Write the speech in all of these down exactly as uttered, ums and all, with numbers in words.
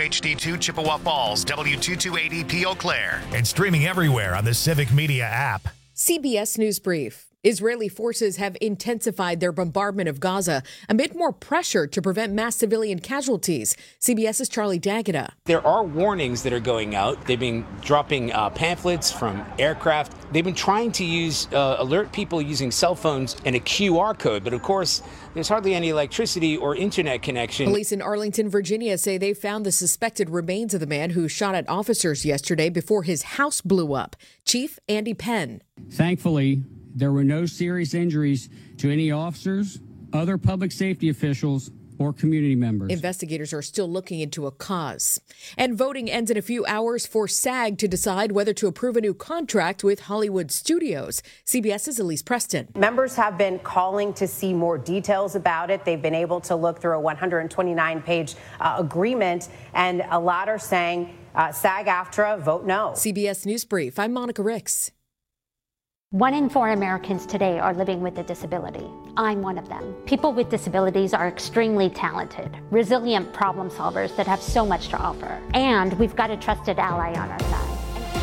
H D two Chippewa Falls, W two two eight zero P Eau Claire, and streaming everywhere on the Civic Media app. C B S News Brief. Israeli forces have intensified their bombardment of Gaza amid more pressure to prevent mass civilian casualties. CBS's Charlie D'Agata. There are warnings that are going out. They've been dropping uh, pamphlets from aircraft. They've been trying to use uh, alert people using cell phones and a Q R code. But of course, there's hardly any electricity or internet connection. Police in Arlington, Virginia say they found the suspected remains of the man who shot at officers yesterday before his house blew up. Chief Andy Penn. Thankfully, there were no serious injuries to any officers, other public safety officials, or community members. Investigators are still looking into a cause. And voting ends in a few hours for SAG to decide whether to approve a new contract with Hollywood studios. CBS's Elise Preston. Members have been calling to see more details about it. They've been able to look through a one hundred twenty-nine page uh, agreement, and a lot are saying uh, SAG-AFTRA, vote no. C B S News Brief, I'm Monica Ricks. One in four Americans today are living with a disability. I'm one of them. People with disabilities are extremely talented, resilient problem solvers that have so much to offer. And we've got a trusted ally on our side.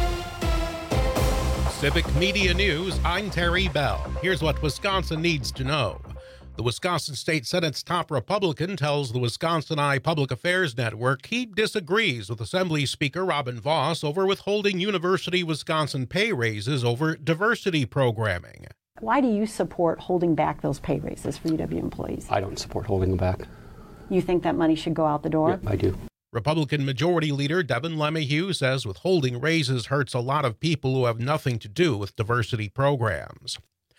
Civic Media News, I'm Terry Bell. Here's what Wisconsin needs to know. The Wisconsin State Senate's top Republican tells the Wisconsin Eye Public Affairs Network he disagrees with Assembly Speaker Robin Vos over withholding University Wisconsin pay raises over diversity programming. Why do you support holding back those pay raises for U W employees? I don't support holding them back. You think that money should go out the door? Yeah, I do. Republican Majority Leader Devin LeMahieu says withholding raises hurts a lot of people who have nothing to do with diversity programs.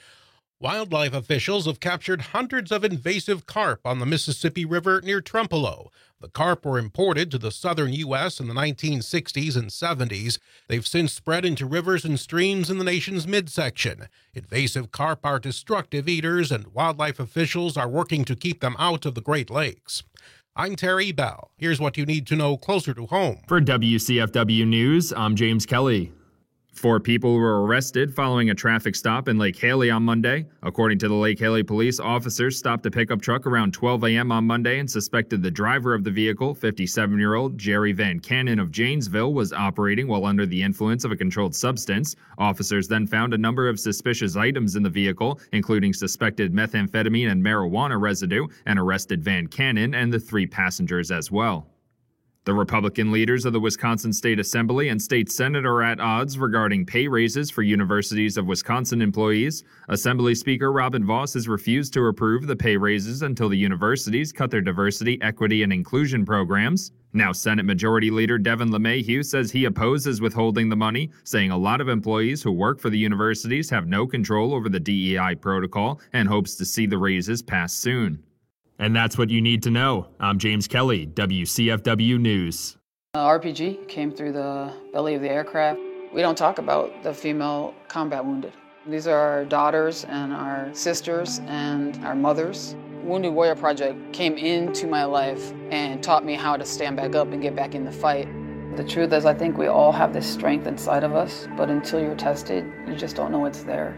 Wildlife officials have captured hundreds of invasive carp on the Mississippi River near Trempealeau. The carp were imported to the southern U S in the nineteen sixties and seventies. They've since spread into rivers and streams in the nation's midsection. Invasive carp are destructive eaters, and wildlife officials are working to keep them out of the Great Lakes. I'm Terry Bell. Here's what you need to know closer to home. For W C F W News, I'm James Kelly. Four people were arrested following a traffic stop in Lake Haley on Monday. According to the Lake Haley police, officers stopped a pickup truck around twelve a.m. on Monday and suspected the driver of the vehicle, fifty-seven-year-old Jerry Van Cannon of Janesville, was operating while under the influence of a controlled substance. Officers then found a number of suspicious items in the vehicle, including suspected methamphetamine and marijuana residue, and arrested Van Cannon and the three passengers as well. The Republican leaders of the Wisconsin State Assembly and State Senate are at odds regarding pay raises for Universities of Wisconsin employees. Assembly Speaker Robin Vos has refused to approve the pay raises until the universities cut their diversity, equity, and inclusion programs. Now Senate Majority Leader Devin LeMahieu says he opposes withholding the money, saying a lot of employees who work for the universities have no control over the D E I protocol and hopes to see the raises pass soon. And that's what you need to know. I'm James Kelly, W C F W News. Uh, R P G came through the belly of the aircraft. We don't talk about the female combat wounded. These are our daughters and our sisters and our mothers. Wounded Warrior Project came into my life and taught me how to stand back up and get back in the fight. The truth is, I think we all have this strength inside of us, but until you're tested, you just don't know it's there.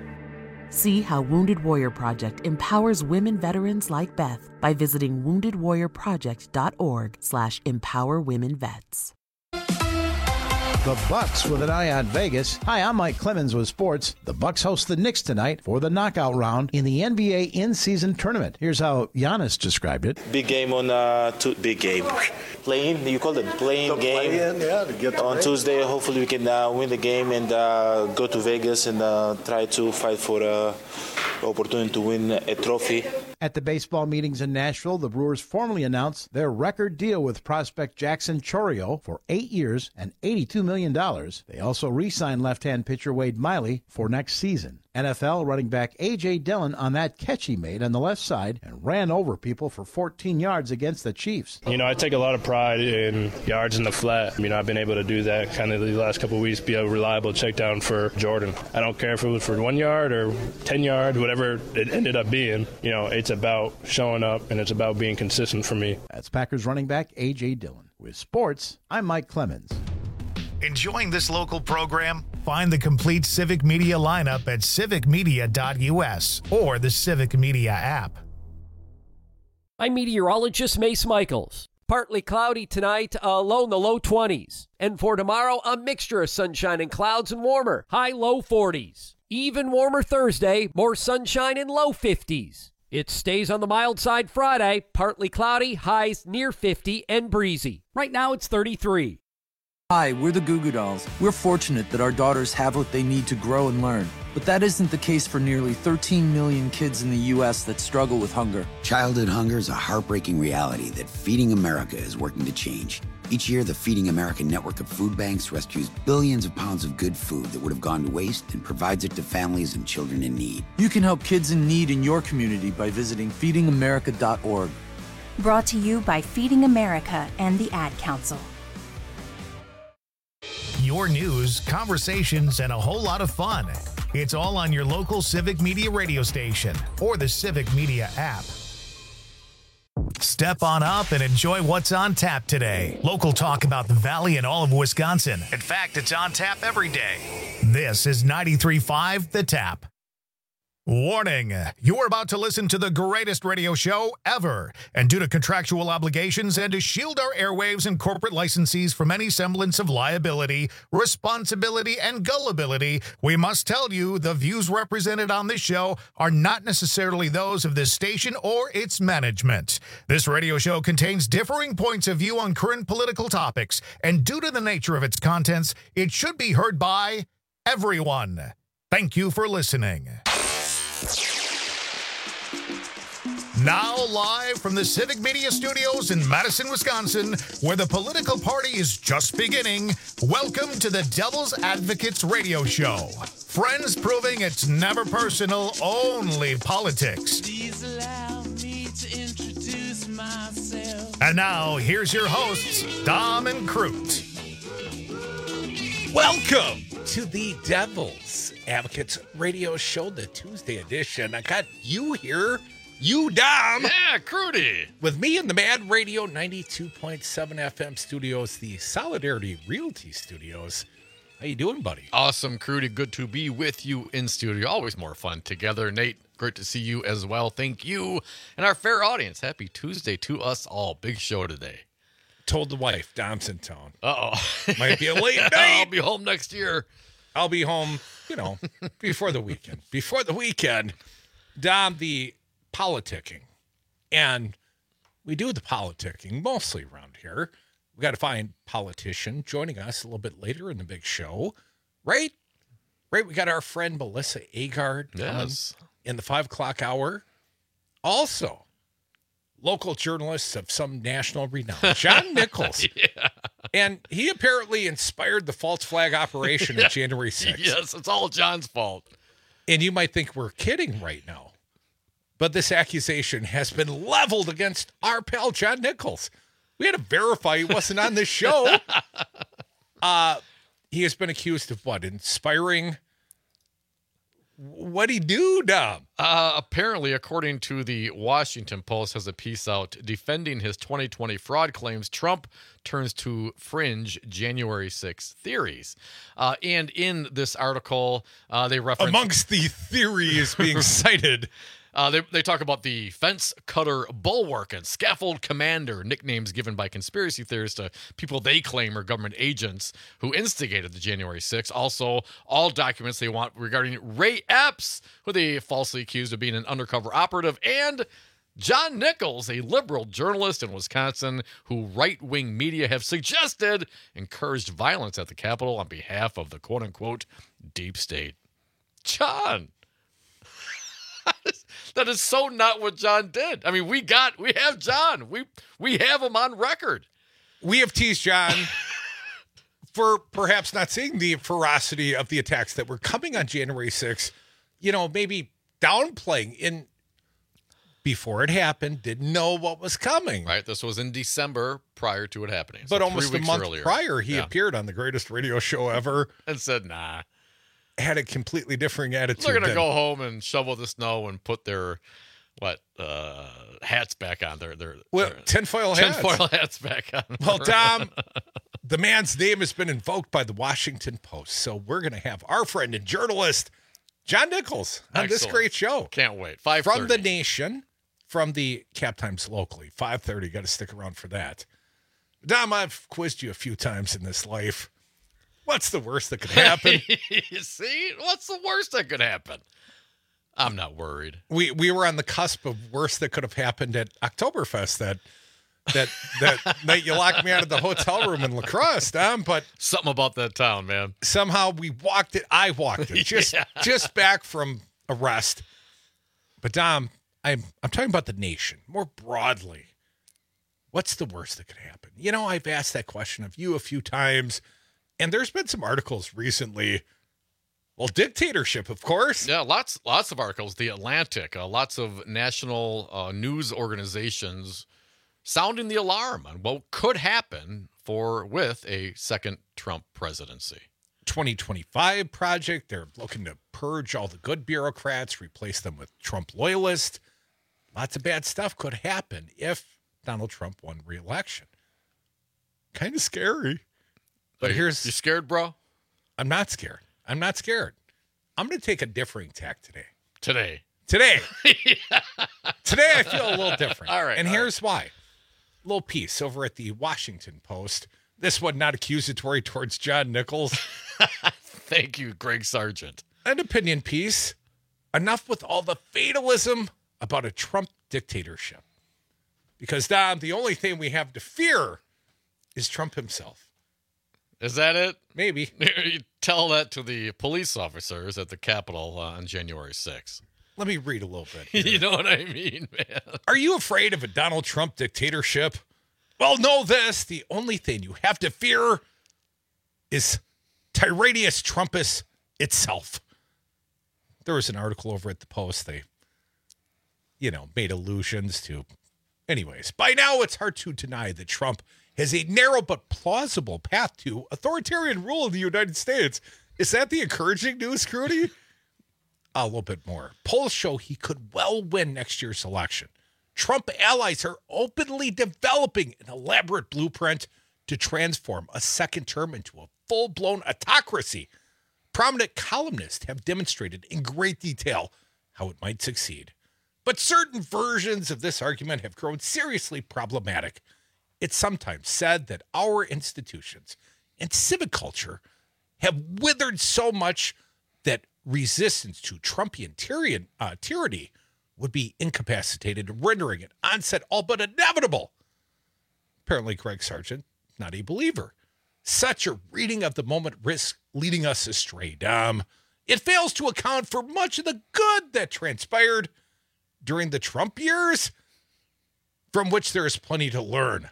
See how Wounded Warrior Project empowers women veterans like Beth by visiting wounded warrior project dot org slash empower women vets. The Bucks with an eye on Vegas. Hi, I'm Mike Clemens with sports. The Bucks host the Knicks tonight for the knockout round in the N B A in-season tournament. Here's how Giannis described it. Big game on uh, tu- big game. Playing, you call it playing game. Play-in, yeah, to get on Tuesday. Hopefully we can uh, win the game and uh, go to Vegas and uh, try to fight for the uh, opportunity to win a trophy. At the baseball meetings in Nashville, the Brewers formally announced their record deal with prospect Jackson Chourio for eight years and eighty-two million dollars. They also re-signed left-hand pitcher Wade Miley for next season. N F L running back A J. Dillon on that catch he made on the left side and ran over people for fourteen yards against the Chiefs. You know, I take a lot of pride in yards in the flat. You know, I've been able to do that kind of the last couple of weeks, be a reliable check down for Jordan. I don't care if it was for one yard or ten yards, whatever it ended up being. You know, it's about showing up and it's about being consistent for me. That's Packers running back A J. Dillon. With sports, I'm Mike Clemens. Enjoying this local program? Find the complete Civic Media lineup at civic media dot u s or the Civic Media app. I'm meteorologist Mace Michaels. Partly cloudy tonight, uh, low in the low twenties. And for tomorrow, a mixture of sunshine and clouds and warmer, high low forties. Even warmer Thursday, more sunshine and low fifties. It stays on the mild side Friday, partly cloudy, highs near fifty and breezy. Right now it's thirty-three. Hi, we're the Goo Goo Dolls. We're fortunate that our daughters have what they need to grow and learn. But that isn't the case for nearly thirteen million kids in the U S that struggle with hunger. Childhood hunger is a heartbreaking reality that Feeding America is working to change. Each year, the Feeding America network of food banks rescues billions of pounds of good food that would have gone to waste and provides it to families and children in need. You can help kids in need in your community by visiting feeding america dot org. Brought to you by Feeding America and the Ad Council. Your news, conversations, and a whole lot of fun. It's all on your local Civic Media radio station or the Civic Media app. Step on up and enjoy what's on tap today. Local talk about the Valley and all of Wisconsin. In fact, it's on tap every day. This is ninety-three point five The Tap. Warning, you're about to listen to the greatest radio show ever. And due to contractual obligations and to shield our airwaves and corporate licensees from any semblance of liability, responsibility, and gullibility, we must tell you the views represented on this show are not necessarily those of this station or its management. This radio show contains differing points of view on current political topics, and due to the nature of its contents, it should be heard by everyone. Thank you for listening. Now live from the Civic Media Studios in Madison, Wisconsin, where the political party is just beginning, welcome to the Devil's Advocates Radio Show. Friends proving it's never personal, only politics. Please allow me to introduce myself. And now, here's your hosts, Dom and Crute. Welcome to the Devil's Advocates Radio Show, the Tuesday edition. I got you here, you Dom. Yeah, Crudy. With me in the Mad Radio ninety-two point seven F M studios, the Solidarity Realty Studios. How you doing, buddy? Awesome, Crudy. Good to be with you in studio. Always more fun together. Nate, great to see you as well. Thank you. And our fair audience, happy Tuesday to us all. Big show today. Told the wife, Dom's in town. Uh-oh. Might be a late night. I'll be home next year. I'll be home, you know, before the weekend. Before the weekend, Dom, the politicking. And we do the politicking mostly around here. We got to find politician joining us a little bit later in the big show. Right? Right? We got our friend Melissa Agard yes. in the five o'clock hour. Also, local journalists of some national renown, John Nichols. Yeah. And he apparently inspired the false flag operation on January sixth. Yes, it's all John's fault. And you might think we're kidding right now. But this accusation has been leveled against our pal, John Nichols. We had to verify he wasn't on this show. Uh, he has been accused of what? Inspiring... What'd he do, Dom? Uh, apparently, according to the Washington Post, has a piece out defending his twenty twenty fraud claims. Trump turns to fringe January sixth theories. Uh, and in this article, uh, they reference... Amongst the theories being cited... Uh, they, they talk about the fence cutter bulwark and scaffold commander, nicknames given by conspiracy theorists to people they claim are government agents who instigated the January sixth. Also, all documents they want regarding Ray Epps, who they falsely accused of being an undercover operative, and John Nichols, a liberal journalist in Wisconsin who right-wing media have suggested encouraged violence at the Capitol on behalf of the quote-unquote deep state. John! That is so not what John did. I mean, we got, we have John. We we have him on record. We have teased John for perhaps not seeing the ferocity of the attacks that were coming on January sixth. You know, maybe downplaying in before it happened, didn't know what was coming. Right. This was in December prior to it happening. But so almost a month earlier. prior, he yeah. appeared on the greatest radio show ever. And said, nah. Had a completely different attitude. They're going to than, go home and shovel the snow and put their, what, uh, hats back on. Their, their, well, their tinfoil hats. Tinfoil hats back on. Well, Tom, the man's name has been invoked by the Washington Post. So we're going to have our friend and journalist, John Nichols, on Excellent. this great show. Can't wait. five thirty. From the Nation, from the Cap Times locally. five thirty. Got to stick around for that. Dom, I've quizzed you a few times in this life. What's the worst that could happen? You see? What's the worst that could happen? I'm not worried. We we were on the cusp of worst that could have happened at Oktoberfest that that that night you locked me out of the hotel room in La Crosse, Dom. But something about that town, man. Somehow we walked it. I walked it just Yeah. just back from arrest. But Dom, I'm I'm talking about the nation more broadly. What's the worst that could happen? You know, I've asked that question of you a few times, and there's been some articles recently. Well, dictatorship, of course. Yeah, lots lots of articles. The Atlantic, uh, lots of national uh, news organizations sounding the alarm on what could happen for with a second Trump presidency. twenty twenty-five project. They're looking to purge all the good bureaucrats, replace them with Trump loyalists. Lots of bad stuff could happen if Donald Trump won re-election. Kind of scary. But you, here's... You scared, bro? I'm not scared. I'm not scared. I'm going to take a differing tack today. Today. Today. Today I feel a little different. All right. And all here's why. A little piece over at the Washington Post. This one not accusatory towards John Nichols. Thank you, Greg Sargent. An opinion piece. Enough with all the fatalism about a Trump dictatorship. Because, Don, the only thing we have to fear is Trump himself. Is that it? Maybe. You tell that to the police officers at the Capitol uh, on January sixth. Let me read a little bit here. You know what I mean, man? Are you afraid of a Donald Trump dictatorship? Well, know this. The only thing you have to fear is Tyrannus Trumpus itself. There was an article over at the Post. They, you know, made allusions to... Anyways, by now it's hard to deny that Trump has a narrow but plausible path to authoritarian rule in the United States. Is that the encouraging news, Crudy? A little bit more. Polls show he could well win next year's election. Trump allies are openly developing an elaborate blueprint to transform a second term into a full-blown autocracy. Prominent columnists have demonstrated in great detail how it might succeed. But certain versions of this argument have grown seriously problematic. It's sometimes said that our institutions and civic culture have withered so much that resistance to Trumpian tyranny, uh, tyranny would be incapacitated, rendering it onset all but inevitable. Apparently, Greg Sargent, not a believer. Such a reading of the moment risks leading us astray, Dom. It fails to account for much of the good that transpired during the Trump years, from which there is plenty to learn.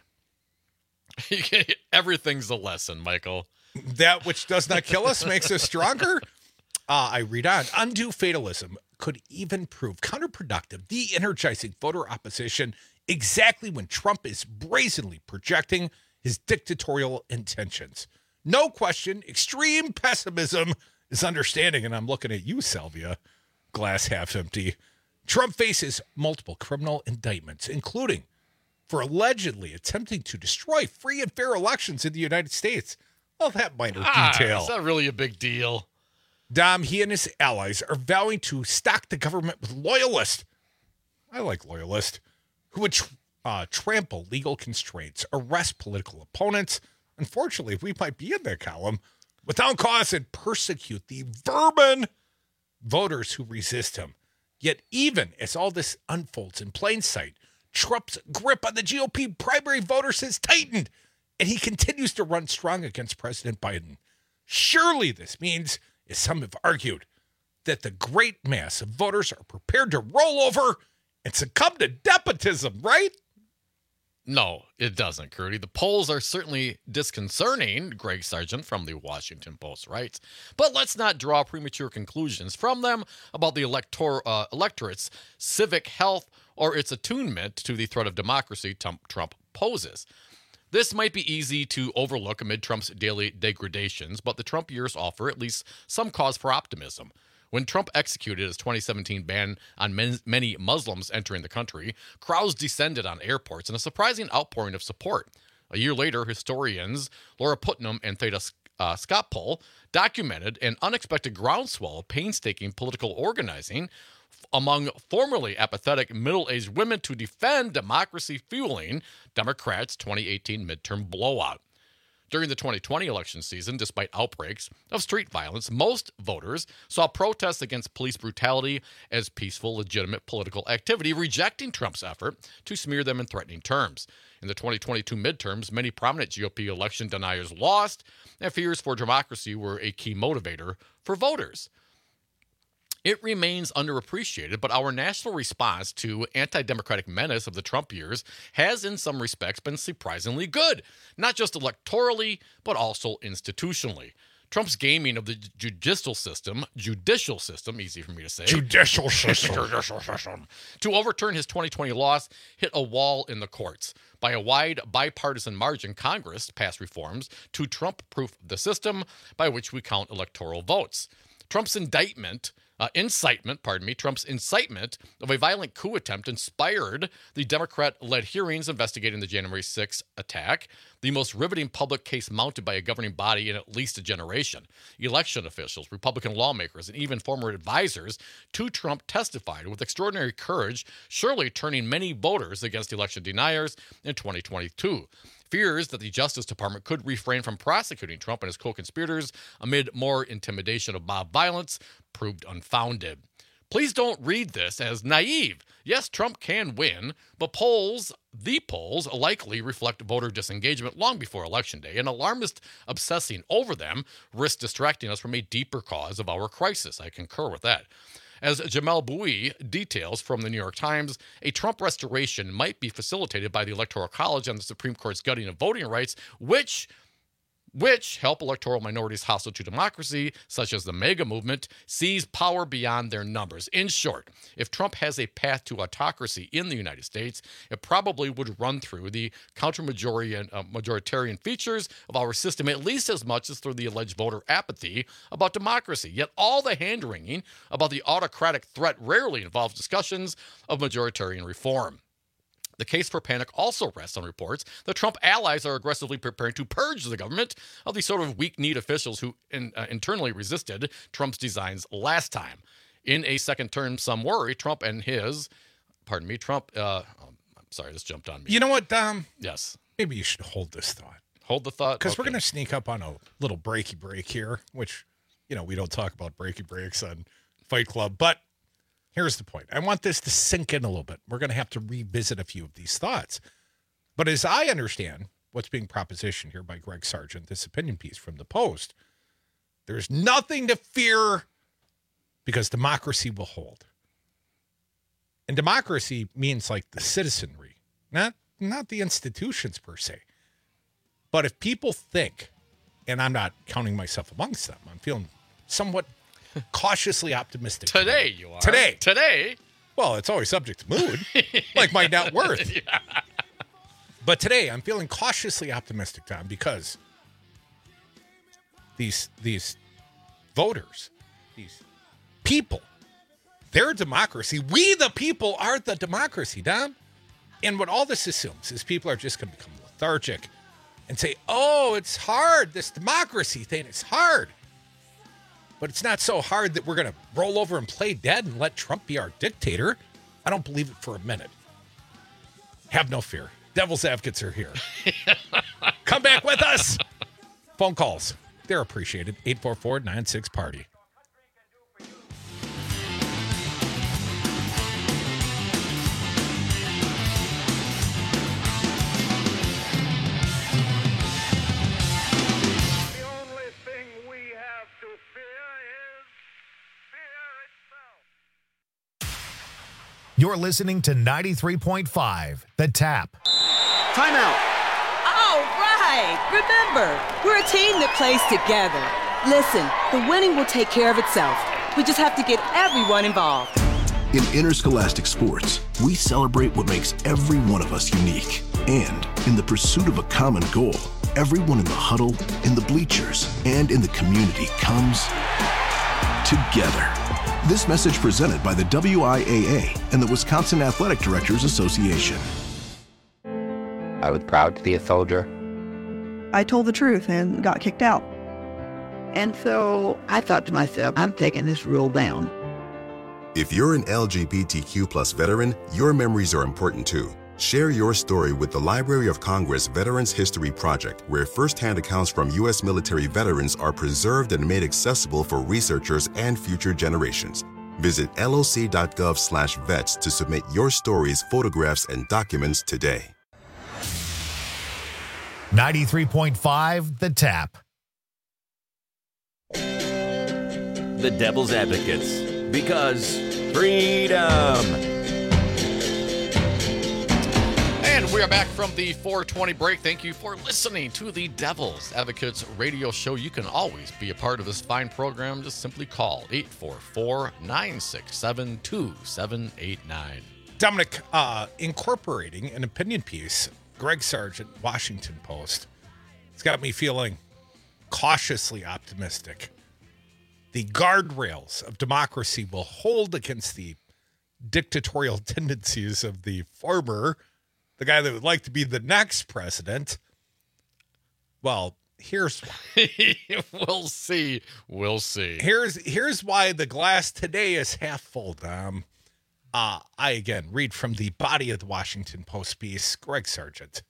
Everything's a lesson, Michael. That which does not kill us makes us stronger. Uh, I read on. Undue fatalism could even prove counterproductive, de-energizing voter opposition exactly when Trump is brazenly projecting his dictatorial intentions. No question, extreme pessimism is understanding, and I'm looking at you, Salvia, glass half empty. Trump faces multiple criminal indictments, including for allegedly attempting to destroy free and fair elections in the United States. Well, that minor ah, detail. Is that really a big deal? Dom, he and his allies are vowing to stock the government with loyalists. I like loyalists. Who would tr- uh, trample legal constraints, arrest political opponents. Unfortunately, we might be in that column. Without cause, and persecute the vermin voters who resist him. Yet even as all this unfolds in plain sight, Trump's grip on the G O P primary voters has tightened, and he continues to run strong against President Biden. Surely this means, as some have argued, that the great mass of voters are prepared to roll over and succumb to despotism, right? No, it doesn't, Crudy. The polls are certainly disconcerting, Greg Sargent from the Washington Post writes. But let's not draw premature conclusions from them about the elector- uh, electorate's civic health or its attunement to the threat of democracy Trump, Trump poses. This might be easy to overlook amid Trump's daily degradations, but the Trump years offer at least some cause for optimism. When Trump executed his twenty seventeen ban on men, many Muslims entering the country, crowds descended on airports in a surprising outpouring of support. A year later, historians Laura Putnam and Theda uh, Skocpol documented an unexpected groundswell of painstaking political organizing among formerly apathetic middle-aged women to defend democracy fueling Democrats' twenty eighteen midterm blowout. During the twenty twenty election season, despite outbreaks of street violence, most voters saw protests against police brutality as peaceful, legitimate political activity, rejecting Trump's effort to smear them in threatening terms. In the twenty twenty-two midterms, many prominent G O P election deniers lost, and fears for democracy were a key motivator for voters. It remains underappreciated, but our national response to anti-democratic menace of the Trump years has in some respects been surprisingly good, not just electorally, but also institutionally. Trump's gaming of the judicial system, judicial system, easy for me to say. Judicial system. Judicial system. To overturn his twenty twenty loss hit a wall in the courts. By a wide bipartisan margin, Congress passed reforms to Trump-proof the system by which we count electoral votes. Trump's indictment Uh, incitement, pardon me, Trump's incitement of a violent coup attempt inspired the Democrat-led hearings investigating the January sixth attack, the most riveting public case mounted by a governing body in at least a generation. Election officials, Republican lawmakers, and even former advisors to Trump testified with extraordinary courage, surely turning many voters against election deniers in twenty twenty-two. Fears that the Justice Department could refrain from prosecuting Trump and his co-conspirators amid more intimidation of mob violence proved unfounded. Please don't read this as naive. Yes, Trump can win, but polls, the polls, likely reflect voter disengagement long before Election Day, and alarmists obsessing over them risk distracting us from a deeper cause of our crisis. I concur with that. As Jamel Bouie details from the New York Times, a Trump restoration might be facilitated by the Electoral College and the Supreme Court's gutting of voting rights, which which help electoral minorities hostile to democracy, such as the MAGA movement, seize power beyond their numbers. In short, if Trump has a path to autocracy in the United States, it probably would run through the counter-majoritarian uh, majoritarian features of our system at least as much as through the alleged voter apathy about democracy. Yet all the hand-wringing about the autocratic threat rarely involves discussions of majoritarian reform. The case for panic also rests on reports that Trump allies are aggressively preparing to purge the government of the sort of weak-kneed officials who in, uh, internally resisted Trump's designs last time. In a second term, some worry Trump and his, pardon me, Trump, uh, oh, I'm sorry, this jumped on me. You know what, Dom? Yes. Maybe you should hold this thought. Hold the thought? Because okay. we're going to sneak up on a little breaky break here, which, you know, we don't talk about breaky breaks on Fight Club, but here's the point. I want this to sink in a little bit. We're going to have to revisit a few of these thoughts. But as I understand what's being propositioned here by Greg Sargent, this opinion piece from the Post, there's nothing to fear because democracy will hold. And democracy means like the citizenry, not, not the institutions per se. But if people think, and I'm not counting myself amongst them, I'm feeling somewhat cautiously optimistic. Today, today you are. Today. Today. Well, it's always subject to mood, like my net worth. Yeah. But today, I'm feeling cautiously optimistic, Tom, because these these voters, these people, they're democracy. We, the people, are the democracy, Tom. And what all this assumes is people are just going to become lethargic and say, oh, it's hard. This democracy thing is hard. But it's not so hard that we're going to roll over and play dead and let Trump be our dictator. I don't believe it for a minute. Have no fear. Devil's advocates are here. Come back with us. Phone calls. They're appreciated. eight four four, nine six, party. You're listening to ninety-three point five, The Tap. Timeout. All right. Remember, we're a team that plays together. Listen, the winning will take care of itself. We just have to get everyone involved. In interscholastic sports, we celebrate what makes every one of us unique. And in the pursuit of a common goal, everyone in the huddle, in the bleachers, and in the community comes together. This message presented by the W I A A and the Wisconsin Athletic Directors Association. I was proud to be a soldier. I told the truth and got kicked out. And so I thought to myself, I'm taking this rule down. If you're an L G B T Q plus veteran, your memories are important too. Share your story with the Library of Congress Veterans History Project, where firsthand accounts from U S military veterans are preserved and made accessible for researchers and future generations. Visit loc.gov slash vets to submit your stories, photographs, and documents today. ninety-three point five The Tap. The Devil's Advocates, because freedom. And we are back from the four twenty break. Thank you for listening to the Devil's Advocates radio show. You can always be a part of this fine program. Just simply call eight four four, nine six seven, two seven eight nine. Dominic, uh, incorporating an opinion piece, Greg Sargent, Washington Post, it's got me feeling cautiously optimistic. The guardrails of democracy will hold against the dictatorial tendencies of the former, the guy that would like to be the next president. Well, here's why. We'll see. We'll see. Here's here's why the glass today is half full, Dom. Uh, I, again, read from the body of the Washington Post piece, Greg Sargent.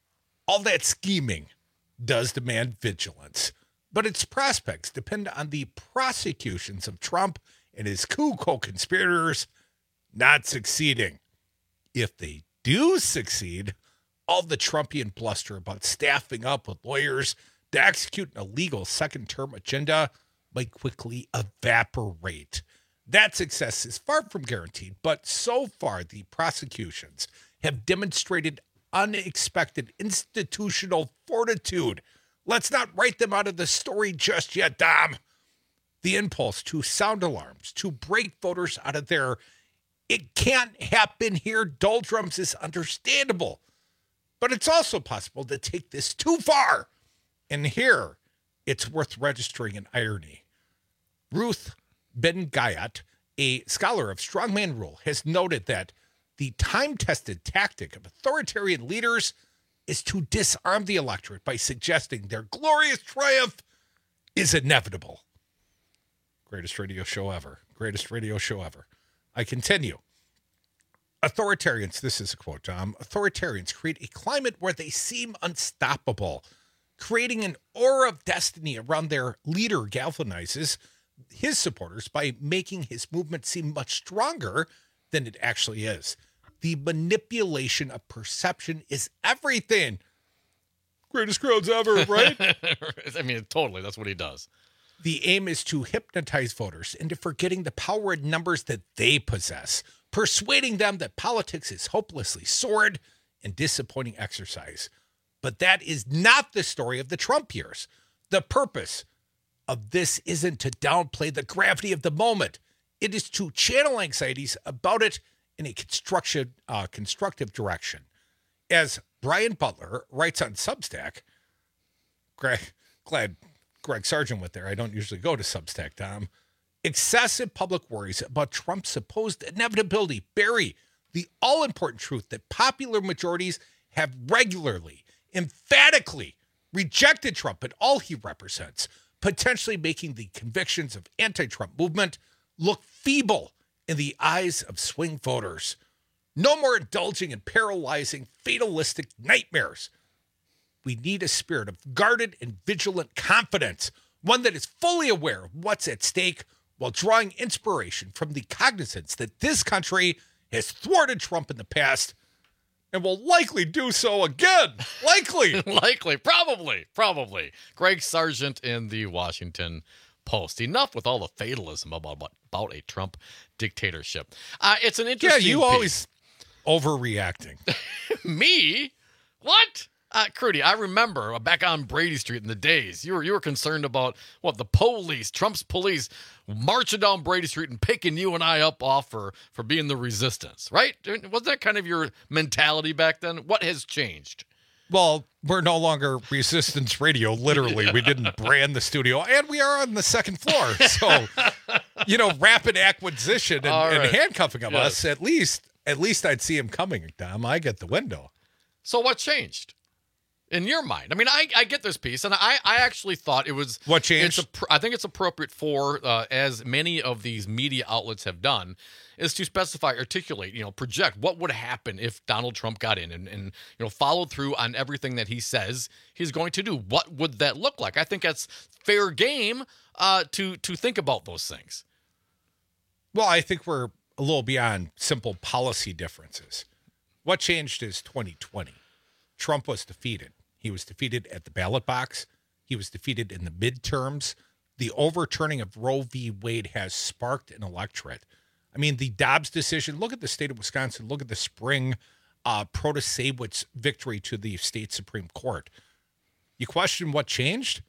All that scheming does demand vigilance, but its prospects depend on the prosecutions of Trump and his coup co-conspirators not succeeding. If they do succeed, all the Trumpian bluster about staffing up with lawyers to execute an illegal second-term agenda might quickly evaporate. That success is far from guaranteed, but so far the prosecutions have demonstrated unexpected institutional fortitude. Let's not write them out of the story just yet, Dom. The impulse to sound alarms, to break voters out of their "it can't happen here" doldrums is understandable. But it's also possible to take this too far. And here, it's worth registering an irony. Ruth Ben-Gayat, a scholar of strongman rule, has noted that the time-tested tactic of authoritarian leaders is to disarm the electorate by suggesting their glorious triumph is inevitable. Greatest radio show ever. Greatest radio show ever. I continue. Authoritarians, this is a quote, Tom, authoritarians create a climate where they seem unstoppable. Creating an aura of destiny around their leader galvanizes his supporters by making his movement seem much stronger than it actually is. The manipulation of perception is everything. Greatest crowds ever, right? I mean, totally. That's what he does. The aim is to hypnotize voters into forgetting the power in numbers that they possess, persuading them that politics is hopelessly sordid and disappointing exercise. But that is not the story of the Trump years. The purpose of this isn't to downplay the gravity of the moment. It is to channel anxieties about it in a construction, uh, constructive direction. As Brian Butler writes on Substack, Greg, glad Greg Sargent went there. I don't usually go to Substack, Tom. Excessive public worries about Trump's supposed inevitability bury the all-important truth that popular majorities have regularly, emphatically rejected Trump and all he represents, potentially making the convictions of anti-Trump movement look feeble in the eyes of swing voters. No more indulging in paralyzing, fatalistic nightmares. We need a spirit of guarded and vigilant confidence, one that is fully aware of what's at stake while drawing inspiration from the cognizance that this country has thwarted Trump in the past and will likely do so again. Likely. Likely. Probably. Probably. Greg Sargent in the Washington Post. Enough with all the fatalism about, about, about a Trump dictatorship. Uh, it's an interesting Yeah, you piece. always overreacting. Me? What? Uh, Crudy, I remember back on Brady Street in the days, you were you were concerned about, what, the police, Trump's police, marching down Brady Street and picking you and I up off for, for being the resistance, right? Was that kind of your mentality back then? What has changed? Well, we're no longer Resistance Radio, literally. Yeah. We didn't brand the studio, and we are on the second floor. So, you know, rapid acquisition and, right. and handcuffing of yes. us, at least, at least I'd see him coming, Dom. I get the window. So what changed? In your mind. I mean, I, I get this piece, and I, I actually thought it was... What changed? It's a, I think it's appropriate for, uh, as many of these media outlets have done, is to specify, articulate, you know, project what would happen if Donald Trump got in and, and, you know, followed through on everything that he says he's going to do. What would that look like? I think that's fair game uh, to to think about those things. Well, I think we're a little beyond simple policy differences. What changed is twenty twenty. Trump was defeated. He was defeated at the ballot box. He was defeated in the midterms. The overturning of Roe v. Wade has sparked an electorate. I mean, the Dobbs decision, look at the state of Wisconsin. Look at the spring uh, Protasewicz victory to the state Supreme Court. You question what changed?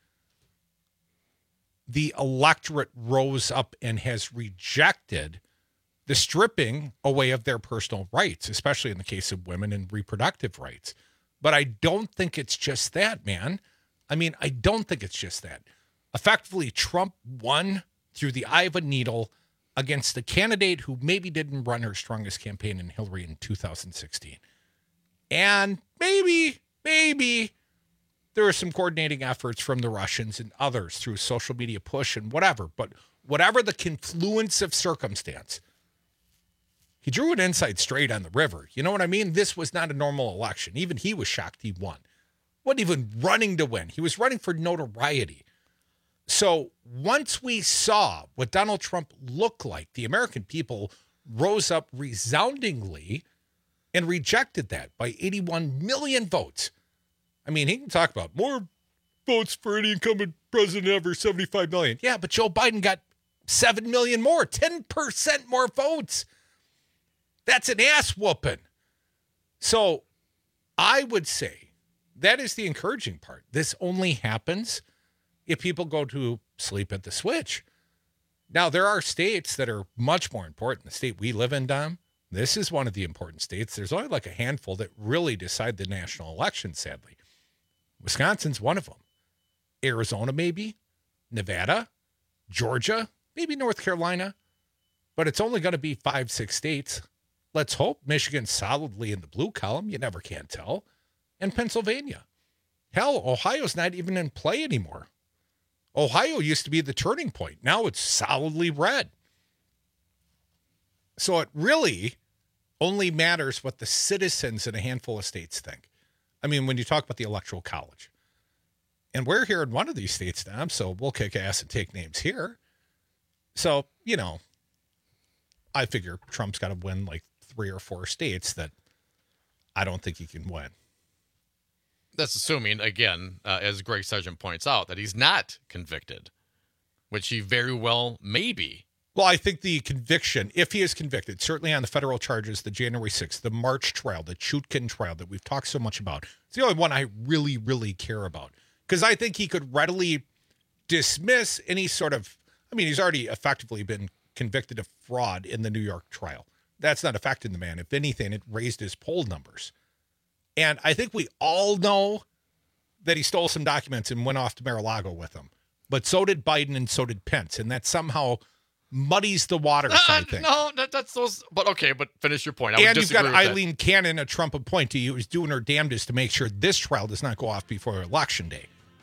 The electorate rose up and has rejected the stripping away of their personal rights, especially in the case of women and reproductive rights. But I don't think it's just that, man. I mean, I don't think it's just that. Effectively, Trump won through the eye of a needle against the candidate who maybe didn't run her strongest campaign in Hillary in two thousand sixteen. And maybe, maybe there were some coordinating efforts from the Russians and others through social media push and whatever. But whatever the confluence of circumstance, he drew an inside straight on the river. You know what I mean? This was not a normal election. Even he was shocked he won. Wasn't even running to win. He was running for notoriety. So once we saw what Donald Trump looked like, the American people rose up resoundingly and rejected that by eighty-one million votes. I mean, he can talk about more votes for any incumbent president ever, seventy-five million. Yeah, but Joe Biden got seven million more, ten percent more votes. That's an ass whooping. So I would say that is the encouraging part. This only happens if people go to sleep at the switch. Now, there are states that are much more important. The state we live in, Dom, this is one of the important states. There's only like a handful that really decide the national election, sadly. Wisconsin's one of them. Arizona, maybe. Nevada, Georgia, maybe North Carolina. But it's only going to be five, six states. Let's hope Michigan's solidly in the blue column. You never can tell. And Pennsylvania. Hell, Ohio's not even in play anymore. Ohio used to be the turning point. Now it's solidly red. So it really only matters what the citizens in a handful of states think. I mean, when you talk about the Electoral College. And we're here in one of these states now, so we'll kick ass and take names here. So, you know, I figure Trump's got to win like three or four states that I don't think he can win. That's assuming, again, uh, as Greg Sargent points out, that he's not convicted, which he very well may be. Well, I think the conviction, if he is convicted, certainly on the federal charges, the January sixth, the March trial, the Chutkin trial that we've talked so much about, it's the only one I really, really care about. Because I think he could readily dismiss any sort of, I mean, he's already effectively been convicted of fraud in the New York trial. That's not affecting the man. If anything, it raised his poll numbers. And I think we all know that he stole some documents and went off to Mar-a-Lago with them. But so did Biden and so did Pence. And that somehow muddies the waters, uh, I think. No, that, that's those. But okay, but finish your point. I and you've got Eileen that. Cannon, a Trump appointee, who is doing her damnedest to make sure this trial does not go off before Election Day.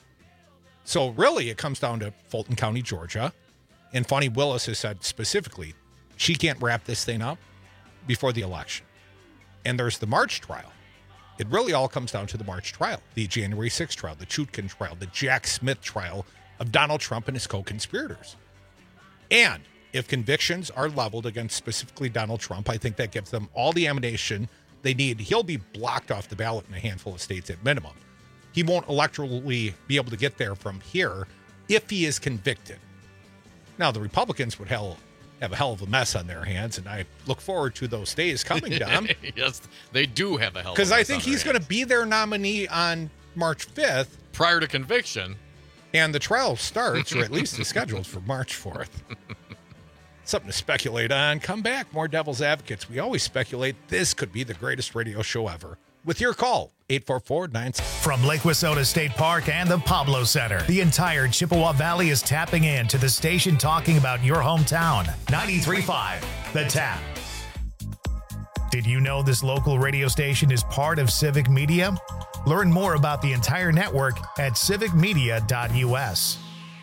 So really, it comes down to Fulton County, Georgia. And Fani Willis has said specifically, she can't wrap this thing up before the election. And there's the March trial. It really all comes down to the March trial, the January sixth trial, the Chutkin trial, the Jack Smith trial of Donald Trump and his co-conspirators. And if convictions are leveled against specifically Donald Trump, I think that gives them all the ammunition they need. He'll be blocked off the ballot in a handful of states at minimum. He won't electorally be able to get there from here if he is convicted. Now, the Republicans would hell have a hell of a mess on their hands, and I look forward to those days coming, Dom. Yes, they do have a hell of a mess. Because I think he's going to be their nominee on March fifth. Prior to conviction. And the trial starts, or at least is scheduled for March fourth. Something to speculate on. Come back, more Devil's Advocates. We always speculate this could be the greatest radio show ever. With your call, eight four four nine six. From Lake Wissota State Park and the Pablo Center, the entire Chippewa Valley is tapping in to the station talking about your hometown. ninety-three point five, The Tap. Did you know this local radio station is part of Civic Media? Learn more about the entire network at civic media dot u s.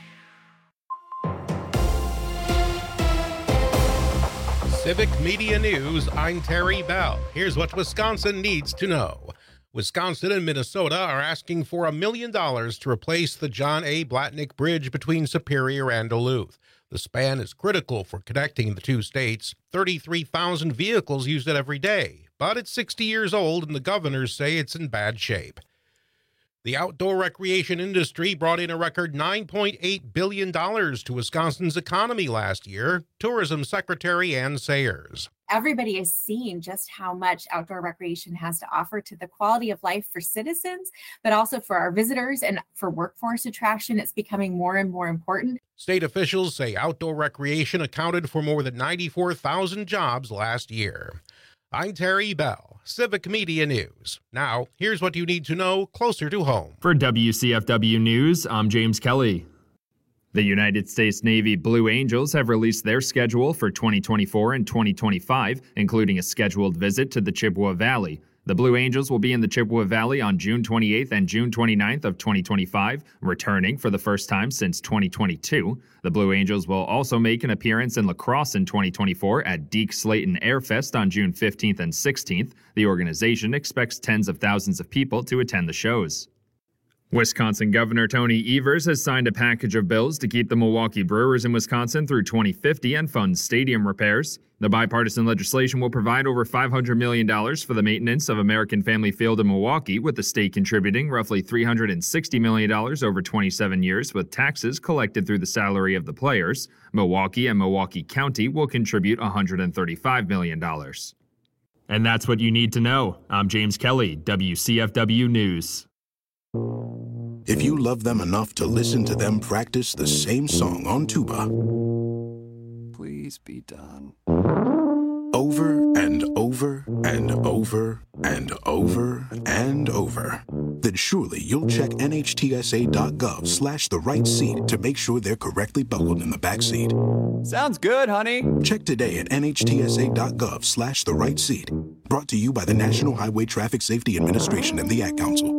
Civic Media News, I'm Terry Bell. Here's what Wisconsin needs to know. Wisconsin and Minnesota are asking for a million dollars to replace the John A. Blatnick Bridge between Superior and Duluth. The span is critical for connecting the two states. thirty-three thousand vehicles use it every day, but it's sixty years old and the governors say it's in bad shape. The outdoor recreation industry brought in a record nine point eight billion dollars to Wisconsin's economy last year, Tourism Secretary Ann Sayers. Everybody is seeing just how much outdoor recreation has to offer to the quality of life for citizens, but also for our visitors and for workforce attraction. It's becoming more and more important. State officials say outdoor recreation accounted for more than ninety-four thousand jobs last year. I'm Terry Bell, Civic Media News. Now, here's what you need to know closer to home. For W C F W News, I'm James Kelly. The United States Navy Blue Angels have released their schedule for twenty twenty-four and twenty twenty-five, including a scheduled visit to the Chippewa Valley. The Blue Angels will be in the Chippewa Valley on June twenty-eighth and June twenty-ninth of twenty twenty-five, returning for the first time since twenty twenty-two. The Blue Angels will also make an appearance in La Crosse in twenty twenty-four at Deke Slayton Airfest on June fifteenth and sixteenth. The organization expects tens of thousands of people to attend the shows. Wisconsin Governor Tony Evers has signed a package of bills to keep the Milwaukee Brewers in Wisconsin through twenty fifty and fund stadium repairs. The bipartisan legislation will provide over five hundred million dollars for the maintenance of American Family Field in Milwaukee, with the state contributing roughly three hundred sixty million dollars over twenty-seven years with taxes collected through the salary of the players. Milwaukee and Milwaukee County will contribute one hundred thirty-five million dollars. And that's what you need to know. I'm James Kelly, W C F W News. If you love them enough to listen to them practice the same song on tuba, please be done. Over and over and over and over and over, then surely you'll check N H T S A dot gov slash the right seat to make sure they're correctly buckled in the back seat. Sounds good, honey. Check today at N H T S A dot gov slash the right seat. Brought to you by the National Highway Traffic Safety Administration and the Ad Council.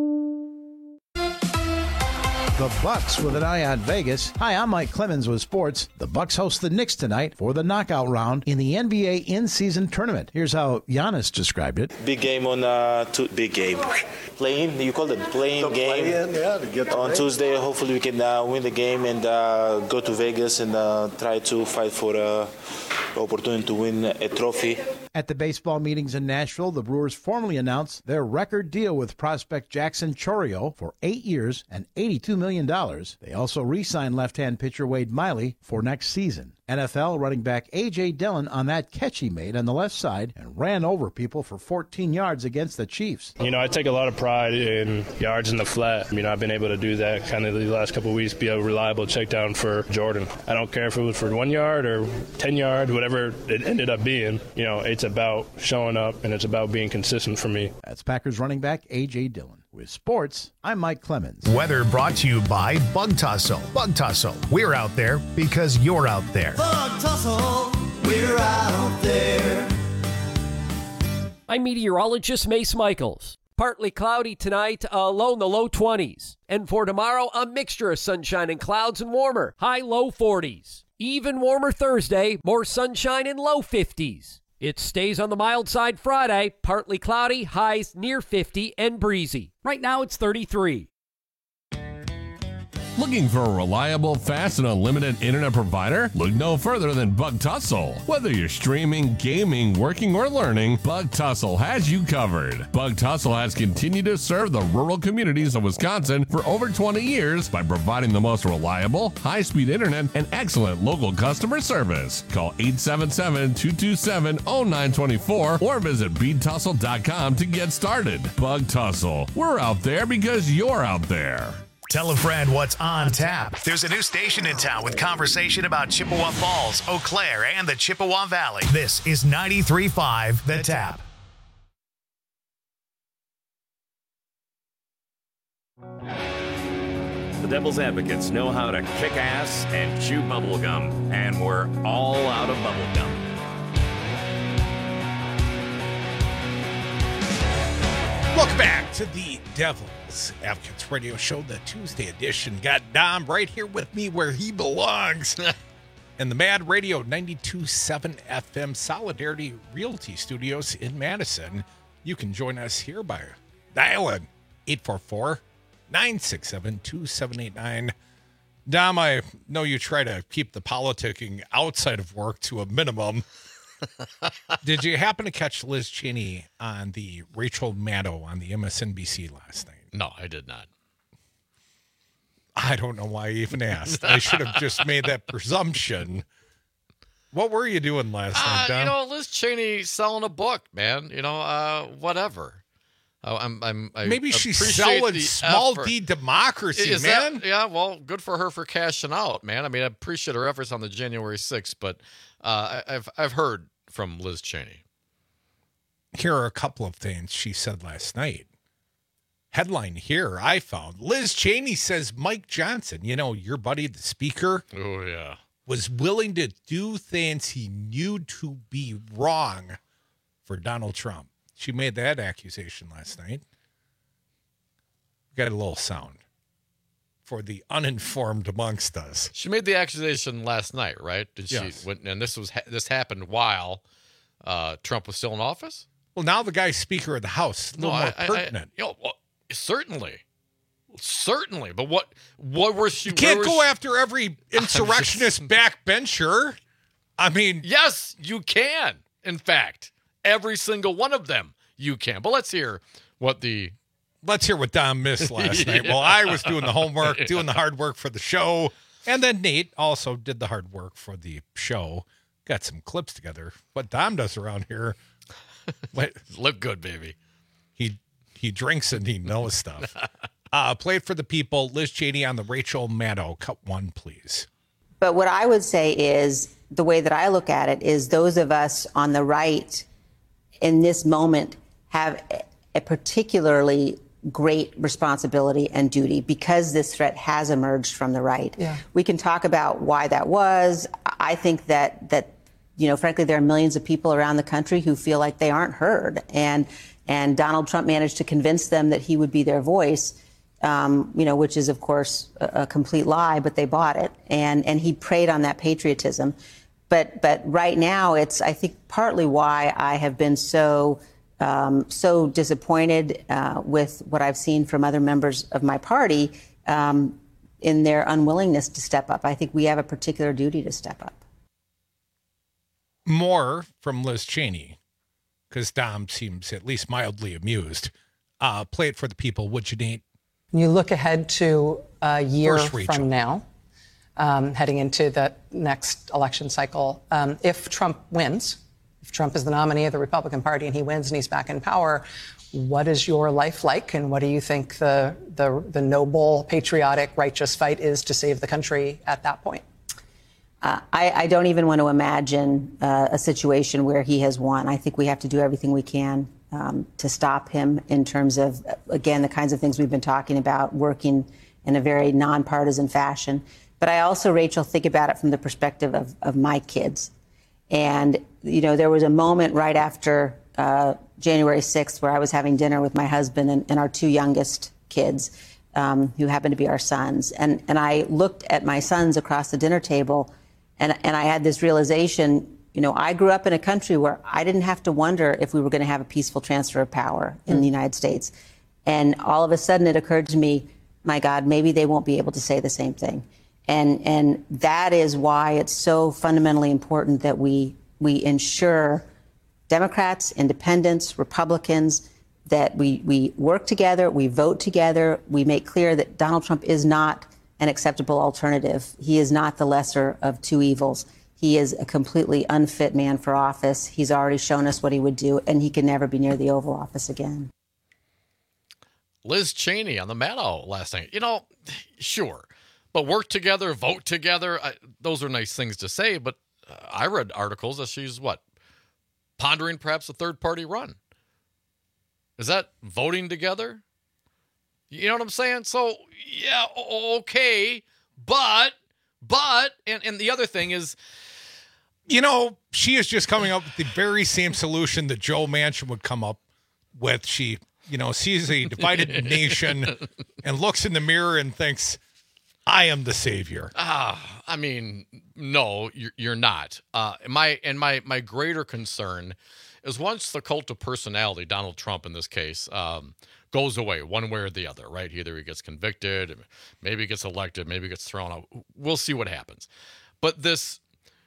The Bucks with an eye on Vegas. Hi, I'm Mike Clemens with sports. The Bucks host the Knicks tonight for the knockout round in the N B A in-season tournament. Here's how Giannis described it. Big game on uh, two, big game. Playing, you call it playing the game. Play-in, yeah, to get on Tuesday, hopefully we can uh, win the game and uh, go to Vegas and uh, try to fight for uh, opportunity to win a trophy. At the baseball meetings in Nashville, the Brewers formally announced their record deal with prospect Jackson Chourio for eight years and eighty-two million dollars. They also re-signed left-hand pitcher Wade Miley for next season. N F L running back A J. Dillon on that catch he made on the left side and ran over people for fourteen yards against the Chiefs. You know, I take a lot of pride in yards in the flat. You know, I've been able to do that kind of the last couple of weeks, be a reliable check down for Jordan. I don't care if it was for one yard or ten yards, whatever it ended up being. You know, it's about showing up and it's about being consistent for me. That's Packers running back A J. Dillon. With sports, I'm Mike Clemens. Weather brought to you by Bug Tussle. Bug Tussle. We're out there because you're out there. Bug Tussle. We're out there. I'm meteorologist Mace Michaels. Partly cloudy tonight, uh, low in the low twenties. And for tomorrow, a mixture of sunshine and clouds and warmer. High low forties. Even warmer Thursday, more sunshine and low fifties. It stays on the mild side Friday, partly cloudy, highs near fifty and breezy. Right now it's thirty-three. Looking for a reliable, fast, and unlimited internet provider? Look no further than Bug Tussle. Whether you're streaming, gaming, working, or learning, Bug Tussle has you covered. Bug Tussle has continued to serve the rural communities of Wisconsin for over twenty years by providing the most reliable, high-speed internet and excellent local customer service. Call eight seven seven, two two seven, zero nine two four or visit bead tussle dot com to get started. Bug Tussle. We're out there because you're out there. Tell a friend what's on tap. There's a new station in town with conversation about Chippewa Falls, Eau Claire, and the Chippewa Valley. This is ninety-three point five The Tap. The Devil's Advocates know how to kick ass and chew bubblegum, and we're all out of bubblegum. Welcome back to the Devil's Advocates Radio Show, the Tuesday edition. Got Dom right here with me where he belongs. In the Mad Radio ninety-two point seven F M Solidarity Realty Studios in Madison. You can join us here by dialing eight four four, nine six seven, two seven eight nine. Dom, I know you try to keep the politicking outside of work to a minimum. Did you happen to catch Liz Cheney on the Rachel Maddow on the M S N B C last night? No, I did not. I don't know why I even asked. I should have just made that presumption. What were you doing last uh, night, Dom? You know, Liz Cheney selling a book, man. You know, uh, whatever. Uh, I'm, I'm, I Maybe she's appreciate selling the small effort. D democracy, Is man. That, yeah, well, good for her for cashing out, man. I mean, I appreciate her efforts on the January sixth, but uh, I, I've I've heard from Liz Cheney. Here are a couple of things she said last night. Headline here I found. Liz Cheney says Mike Johnson, you know, your buddy, the speaker. Oh, yeah. Was willing to do things he knew to be wrong for Donald Trump. She made that accusation last night. Got a little sound for the uninformed amongst us. She made the accusation last night, right? Did she? Yes. When, and this was this happened while uh, Trump was still in office. Well, now the guy's Speaker of the House. A little No, more I- I- pertinent. I- you know, well, certainly, certainly. But what? What was she? You can't where was go she- after every insurrectionist backbencher. I mean, yes, you can. In fact, every single one of them you can. But let's hear what the. Let's hear what Dom missed last night. Yeah. Well, I was doing the homework, Yeah. doing the hard work for the show. And then Nate also did the hard work for the show. Got some clips together. What Dom does around here. What, Look good, baby. He he drinks and he knows stuff. Uh, play it for the people. Liz Cheney on the Rachel Maddow. Cut one, please. But what I would say is the way that I look at it is those of us on the right in this moment have a particularly great responsibility and duty because this threat has emerged from the right. Yeah. We can talk about why that was. I think that that you know, frankly, there are millions of people around the country who feel like they aren't heard, and and Donald Trump managed to convince them that he would be their voice. Um, you know, which is of course a, a complete lie, but they bought it, and and he preyed on that patriotism. But but right now, it's I think partly why I have been so. Um, so disappointed uh, with what I've seen from other members of my party um, in their unwillingness to step up. I think we have a particular duty to step up. More from Liz Cheney, because Dom seems at least mildly amused. Uh, play it for the people, would you, Nate? You look ahead to a year First, Rachel. from now, um, heading into the next election cycle. Um, if Trump wins, if Trump is the nominee of the Republican Party and he wins and he's back in power, what is your life like, and what do you think the the, the noble, patriotic, righteous fight is to save the country at that point? Uh, I, I don't even want to imagine uh, a situation where he has won. I think we have to do everything we can um, to stop him in terms of, again, the kinds of things we've been talking about, working in a very nonpartisan fashion. But I also, Rachel, think about it from the perspective of, of my kids. And, you know, there was a moment right after uh, January sixth where I was having dinner with my husband and, and our two youngest kids, um, who happen to be our sons. And, and I looked at my sons across the dinner table, and, and I had this realization, you know, I grew up in a country where I didn't have to wonder if we were going to have a peaceful transfer of power in mm. the United States. And all of a sudden it occurred to me, my God, maybe they won't be able to say the same thing. And and that is why it's so fundamentally important that we we ensure Democrats, independents, Republicans, that we, we work together, we vote together, we make clear that Donald Trump is not an acceptable alternative. He is not the lesser of two evils. He is a completely unfit man for office. He's already shown us what he would do, and he can never be near the Oval Office again. Liz Cheney on the Maddow last night. You know, sure. But work together, vote together, I, those are nice things to say, but uh, I read articles that she's, what, pondering perhaps a third-party run. Is that voting together? You know what I'm saying? So, yeah, okay, but, but, and, and the other thing is... You know, she is just coming up with the very same solution that Joe Manchin would come up with. She you know, sees a divided nation and looks in the mirror and thinks, I am the savior. Ah, I mean, no, you're, you're not. Uh, my and my my greater concern is once the cult of personality, Donald Trump in this case, um, goes away one way or the other, right? Either he gets convicted, maybe he gets elected, maybe he gets thrown out. We'll see what happens. But this,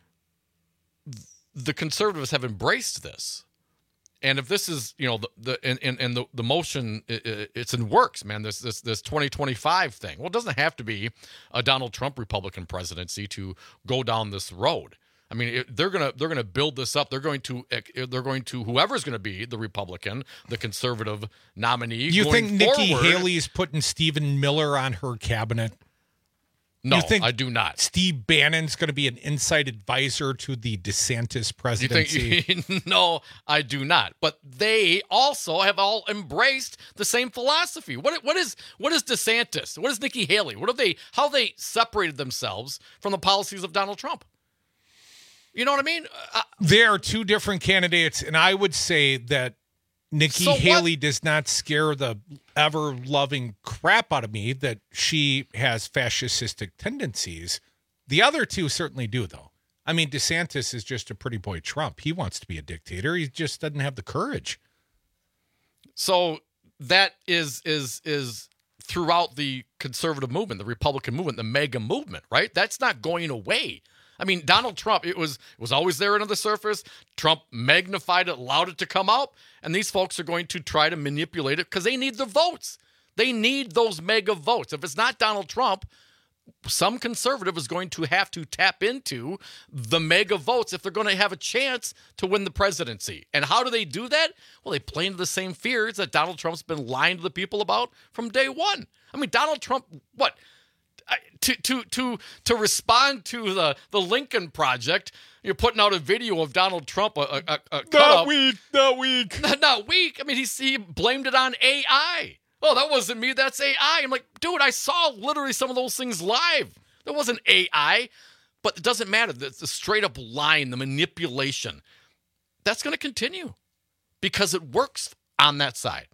the conservatives have embraced this. And if this is, you know, the the and, and, and the, the motion, it, it's in works, man, this this this twenty twenty-five thing. Well, it doesn't have to be a Donald Trump Republican presidency to go down this road. I mean, it, they're gonna they're gonna build this up. They're going to they're going to whoever's going to be the Republican, the conservative nominee. You think Nikki forward, Haley is putting Stephen Miller on her cabinet? No, you think I do not. Steve Bannon's going to be an inside advisor to the DeSantis presidency? You think, no, I do not. But they also have all embraced the same philosophy. What what is what is DeSantis? What is Nikki Haley? What have they? How have they separated themselves from the policies of Donald Trump? You know what I mean? Uh, there are two different candidates, and I would say that Nikki so Haley what? does not scare the ever-loving crap out of me that she has fascistic tendencies. The other two certainly do, though. I mean, DeSantis is just a pretty boy Trump. He wants to be a dictator. He just doesn't have the courage. So that is is is throughout the conservative movement, the Republican movement, the MAGA movement, right? That's not going away. I mean, Donald Trump, it was it was always there under the surface. Trump magnified it, allowed it to come out, and these folks are going to try to manipulate it because they need the votes. They need those mega votes. If it's not Donald Trump, some conservative is going to have to tap into the mega votes if they're going to have a chance to win the presidency. And how do they do that? Well, they play into the same fears that Donald Trump's been lying to the people about from day one. I mean, Donald Trump, what? To to to to respond to the, the Lincoln Project, you're putting out a video of Donald Trump. A, a, a not weak, not weak, not, not weak. I mean, he he blamed it on A I. Oh, that wasn't me. That's A I. I'm like, dude, I saw literally some of those things live. That wasn't A I, but it doesn't matter. The, the straight up lying, the manipulation, that's going to continue because it works on that side.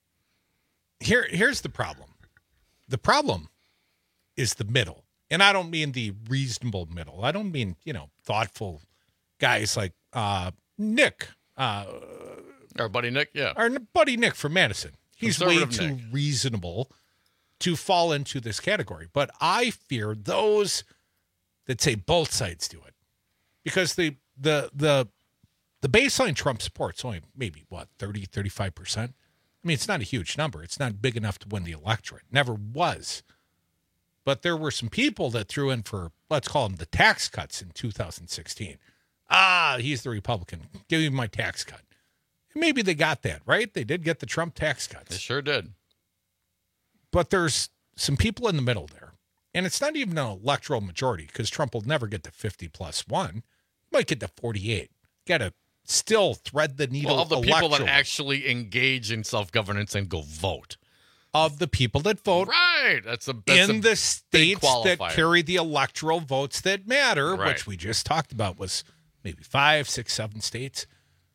Here, here's the problem. The problem is the middle. And I don't mean the reasonable middle. I don't mean, you know, thoughtful guys like uh, Nick. Uh, our buddy Nick, yeah. Our buddy Nick from Madison. He's way too Nick. reasonable to fall into this category. But I fear those that say both sides do it. Because the the the the baseline Trump support's only maybe, what, thirty, thirty-five percent? I mean, it's not a huge number. It's not big enough to win the electorate. Never was. But there were some people that threw in for, let's call them the tax cuts in two thousand sixteen. Ah, he's the Republican. Give him my tax cut. And maybe they got that, right? They did get the Trump tax cuts. They sure did. But there's some people in the middle there. And it's not even an electoral majority because Trump will never get to fifty plus one. He might get to forty-eight. Got to still thread the needle. Well, of the people that electorally. actually engage in self-governance and go vote. Of the people that vote. Right. That's a that's in a the states that qualifier. carry the electoral votes that matter, Right. which we just talked about was maybe five, six, seven states.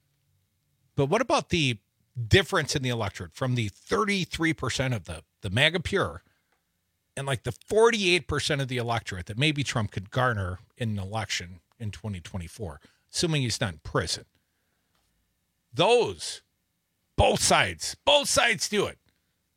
But what about the difference in the electorate from the thirty-three percent of the, the MAGA pure and like the forty-eight percent of the electorate that maybe Trump could garner in an election in twenty twenty-four, assuming he's not in prison? Those, both sides, both sides do it.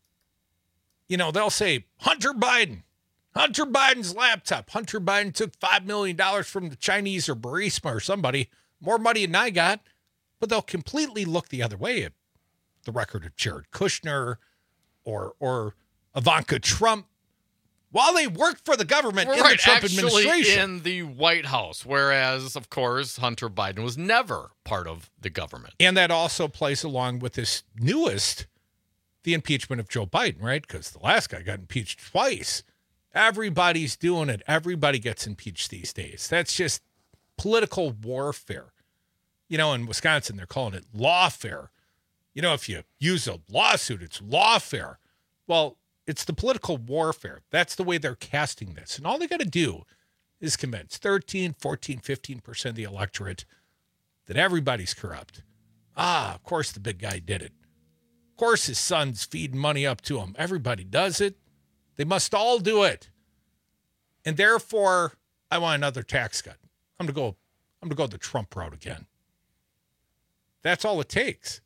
You know, they'll say, Hunter Biden, Hunter Biden's laptop. Hunter Biden took five million dollars from the Chinese or Burisma or somebody, more money than I got. But they'll completely look the other way at the record of Jared Kushner or or Ivanka Trump while they work for the government We're in right, the Trump actually administration. in the White House, whereas, of course, Hunter Biden was never part of the government. And that also plays along with this newest, the impeachment of Joe Biden, right? Because the last guy got impeached twice. Everybody's doing it. Everybody gets impeached these days. That's just political warfare. You know, in Wisconsin, they're calling it lawfare. You know, if you use a lawsuit, it's lawfare. Well, it's the political warfare. That's the way they're casting this. And all they got to do is convince thirteen, fourteen, fifteen percent of the electorate that everybody's corrupt. Ah, of course the big guy did it. Of course his son's feeding money up to him. Everybody does it. They must all do it. And therefore, I want another tax cut. I'm going to go I'm going to go the Trump route again. That's all it takes.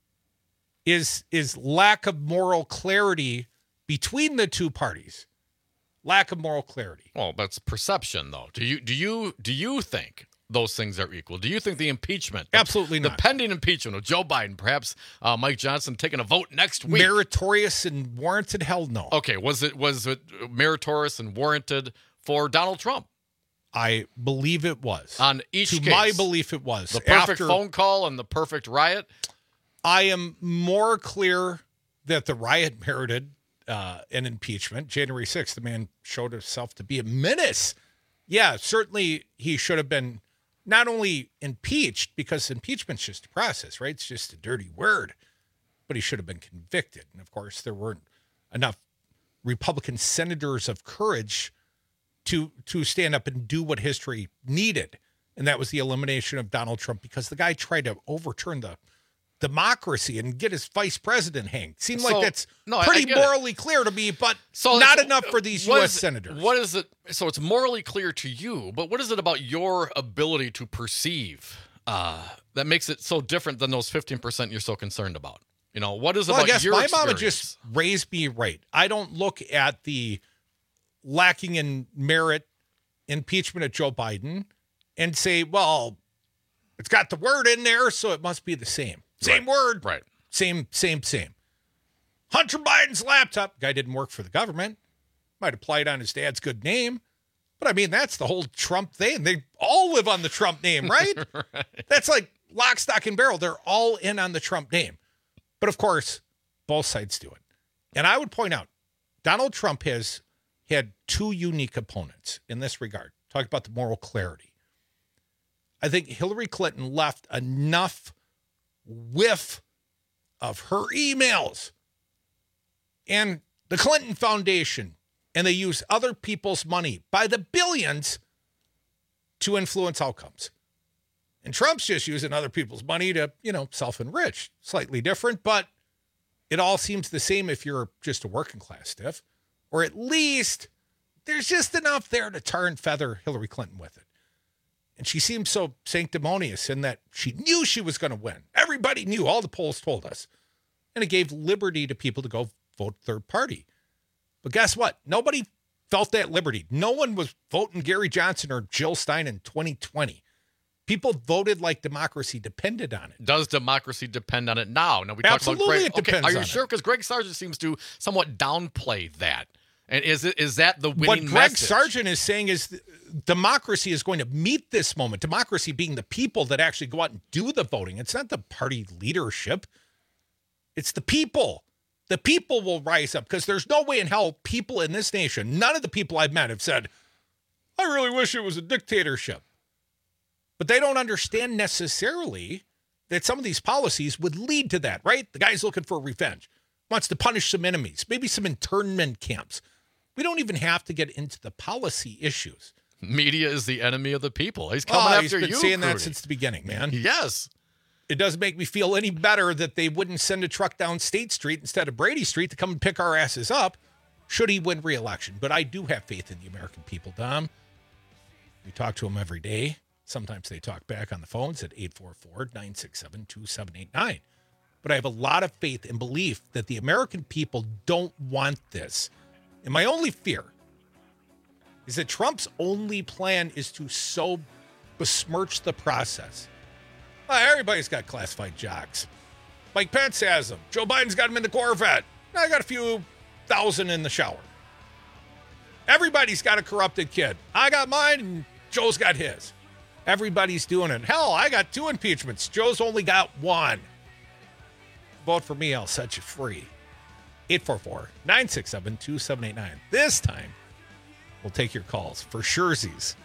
Is is lack of moral clarity between the two parties. Lack of moral clarity. Well, that's perception, though. Do you do you do you think those things are equal? Do you think the impeachment, the, absolutely the not, pending impeachment of Joe Biden, perhaps uh, Mike Johnson taking a vote next week, meritorious and warranted? Hell no. Okay, was it was it meritorious and warranted for Donald Trump? I believe it was. On each to case, my belief, it was the perfect After, phone call and the perfect riot. I am more clear that the riot merited uh, an impeachment. January sixth, the man showed himself to be a menace. Yeah, certainly he should have been not only impeached, because impeachment's just a process, right? It's just a dirty word, but he should have been convicted. And of course, there weren't enough Republican senators of courage to to stand up and do what history needed. And that was the elimination of Donald Trump, because the guy tried to overturn the democracy and get his vice president hanged. Seemed so, like that's no, pretty I, I morally it. clear to me, but so not enough for these U S is, senators. What is it? So it's morally clear to you, but what is it about your ability to perceive uh, that makes it so different than those fifteen percent you're so concerned about? You know, what is well, about I guess your my experience? mama just raised me right. I don't look at the lacking in merit impeachment of Joe Biden and say, well, it's got the word in there, so it must be the same. Same right. word. Right. Same, same, same. Hunter Biden's laptop. Guy didn't work for the government. Might apply it on his dad's good name. But I mean, that's the whole Trump thing. They all live on the Trump name, right? right? That's like lock, stock, and barrel. They're all in on the Trump name. But of course, both sides do it. And I would point out, Donald Trump has had two unique opponents in this regard. Talk about the moral clarity. I think Hillary Clinton left enough whiff of her emails and the Clinton Foundation, and they use other people's money by the billions to influence outcomes. And Trump's just using other people's money to, you know, self-enrich. Slightly different, but it all seems the same if you're just a working class stiff, or at least there's just enough there to tar and feather Hillary Clinton with it. And she seemed so sanctimonious in that she knew she was going to win. Everybody knew. All the polls told us. And it gave liberty to people to go vote third party. But guess what? Nobody felt that liberty. No one was voting Gary Johnson or Jill Stein in twenty twenty. People voted like democracy depended on it. Does democracy depend on it now? Now we Absolutely, talked about Greg. it depends okay, are you on sure? it. Because Greg Sargent seems to somewhat downplay that. And is it is that the winning What Greg message? Sargent is saying is th- democracy is going to meet this moment. Democracy being the people that actually go out and do the voting. It's not the party leadership. It's the people. The people will rise up, because there's no way in hell people in this nation, none of the people I've met have said, I really wish it was a dictatorship. But they don't understand necessarily that some of these policies would lead to that, right? The guy's looking for revenge, wants to punish some enemies, maybe some internment camps. We don't even have to get into the policy issues. Media is the enemy of the people. He's coming oh, after he's been you, saying Crudy. that since the beginning, man. Yes. It doesn't make me feel any better that they wouldn't send a truck down State Street instead of Brady Street to come and pick our asses up should he win re-election. But I do have faith in the American people, Dom. We talk to them every day. Sometimes they talk back on the phones at eight four four, nine six seven, two seven eight nine. But I have a lot of faith and belief that the American people don't want this. And my only fear is that Trump's only plan is to so besmirch the process. Well, everybody's got classified jocks. Mike Pence has them. Joe Biden's got them in the Corvette. I got a few thousand in the shower. Everybody's got a corrupted kid. I got mine, and Joe's got his. Everybody's doing it. Hell, I got two impeachments. Joe's only got one. Vote for me, I'll set you free. eight four four, nine six seven, two seven eight nine. This time, we'll take your calls for surezies.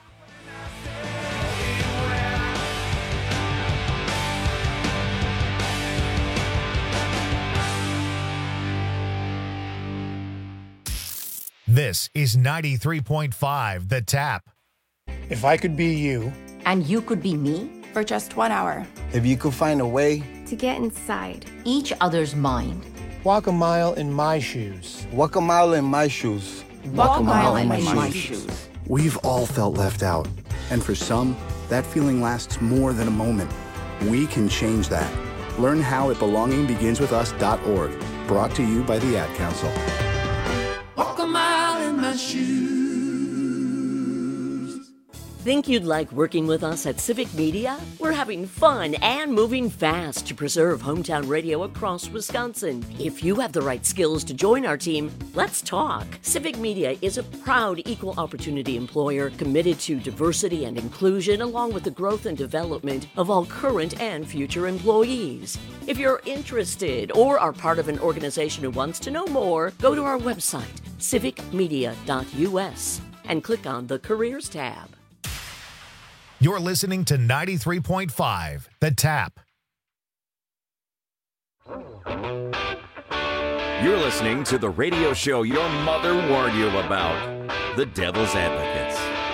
This is ninety-three point five The Tap. If I could be you. And you could be me? For just one hour. If you could find a way to get inside each other's mind. Walk a mile in my shoes. Walk a mile in my shoes. Walk, Walk a mile, mile in, in my, my shoes. shoes. We've all felt left out. And for some, that feeling lasts more than a moment. We can change that. Learn how at belonging begins with us dot org. Brought to you by the Ad Council. Walk a mile in my shoes. Think you'd like working with us at Civic Media? We're having fun and moving fast to preserve hometown radio across Wisconsin. If you have the right skills to join our team, let's talk. Civic Media is a proud equal opportunity employer committed to diversity and inclusion, along with the growth and development of all current and future employees. If you're interested or are part of an organization who wants to know more, go to our website, civic media dot u s, and click on the Careers tab. You're listening to ninety-three point five, The Tap. You're listening to the radio show your mother warned you about, The Devil's Advocates.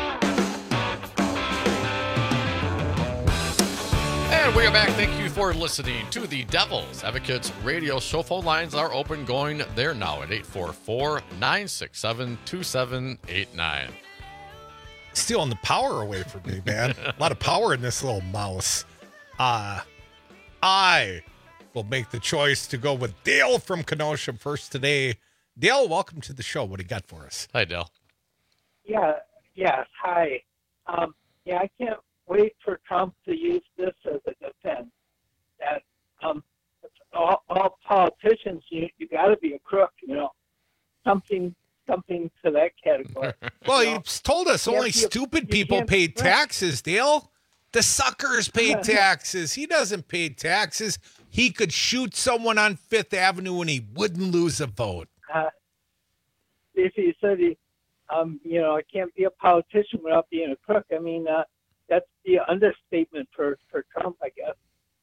And we are back. Thank you for listening to the Devil's Advocates radio show. Phone lines are open, going there now at eight four four, nine six seven, two seven eight nine. Stealing the power away from me, man. A lot of power in this little mouse. Uh, I will make the choice to go with Dale from Kenosha first today. Dale, welcome to the show. What do you got for us? Hi, Dale. Yeah, yes, hi. Um, yeah, I can't wait for Trump to use this as a defense. That um, all, all politicians, you you got to be a crook, you know, something. Something to that category. Well, you know? He told us only stupid people paid taxes, Dale. The suckers paid taxes. He doesn't pay taxes. He could shoot someone on Fifth Avenue and he wouldn't lose a vote. Uh, if he said, he, um, you know, I can't be a politician without being a crook, I mean, uh, that's the understatement for, for Trump, I guess.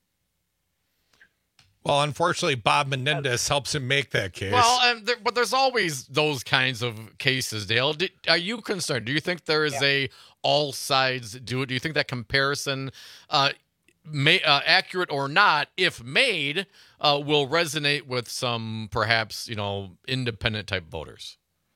Well, unfortunately, Bob Menendez helps him make that case. Well, and there, but there's always those kinds of cases, Dale. Did, are you concerned? Do you think there is yeah. a all sides do it? Do you think that comparison, uh, may, uh, accurate or not, if made, uh, will resonate with some perhaps, you know, independent type voters?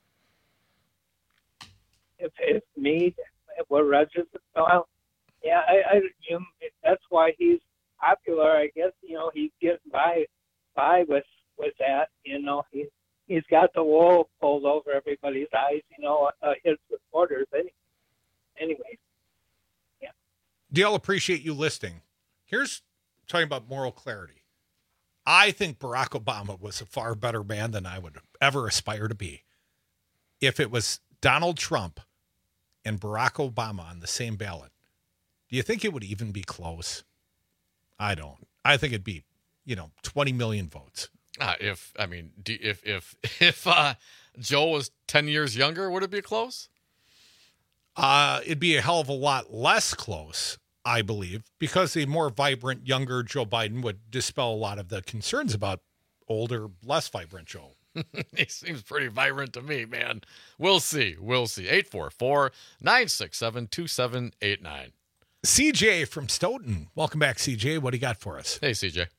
If it's made, what resonate? Well, yeah, I, I, you know, that's why he's popular, I guess. You know, he's getting by by with with that. You know, he's he's got the wool pulled over everybody's eyes. You know, uh, his supporters. Anyway, anyway, yeah. Dale, appreciate you listening. Here's talking about moral clarity. I think Barack Obama was a far better man than I would ever aspire to be. If it was Donald Trump and Barack Obama on the same ballot, do you think it would even be close? I don't. I think it'd be, you know, twenty million votes. Uh, if, I mean, do, if, if, if uh, Joe was ten years younger, would it be close? Uh, it'd be a hell of a lot less close, I believe, because a more vibrant, younger Joe Biden would dispel a lot of the concerns about older, less vibrant Joe. He seems pretty vibrant to me, man. We'll see. We'll see. eight four four, nine six seven, two seven eight nine. C J from Stoughton. Welcome back, C J. What do you got for us? Hey, C J.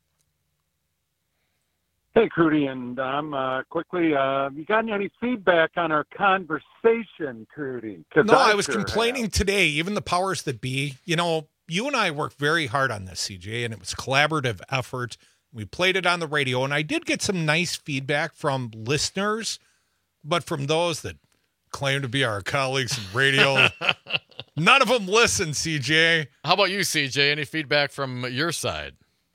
Hey, Crudy and Dom. Uh, quickly, uh, you got any feedback on our conversation, Crudy? No, I, I was sure complaining have. today, even the powers that be. You know, you and I worked very hard on this, C J, and it was collaborative effort. We played it on the radio, and I did get some nice feedback from listeners, but from those that claim to be our colleagues in radio, none of them listen, C J. How about you, C J? Any feedback from your side?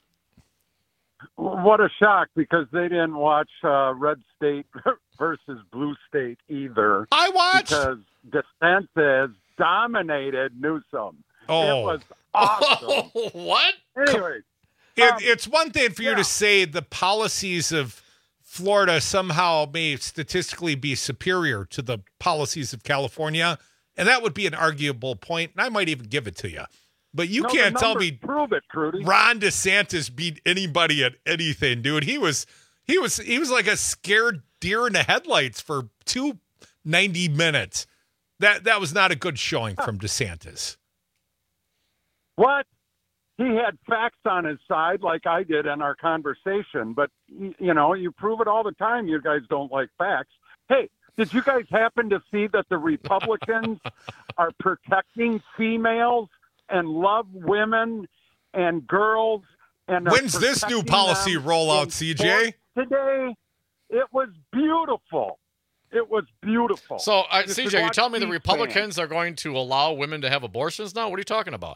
What a shock, because they didn't watch uh, Red State versus Blue State either. I watched. Because DeSantis dominated Newsom. Oh. It was awesome. Oh, what? Anyway. It, um, it's one thing for you yeah. to say the policies of Florida somehow may statistically be superior to the policies of California, and that would be an arguable point, and I might even give it to you. But you no, can't tell me prove it, Trudy. Ron DeSantis beat anybody at anything, dude. He was he was he was like a scared deer in the headlights for two ninety minutes. That that was not a good showing from DeSantis. What? he had facts on his side like I did in our conversation. But, you know, you prove it all the time. You guys don't like facts. Hey, did you guys happen to see that the Republicans are protecting females and love women and girls? And when's this new policy rollout, C J? Today, it was beautiful. It was beautiful. So, uh, C J, you're telling me the C-SPAN. Republicans are going to allow women to have abortions now? What are you talking about?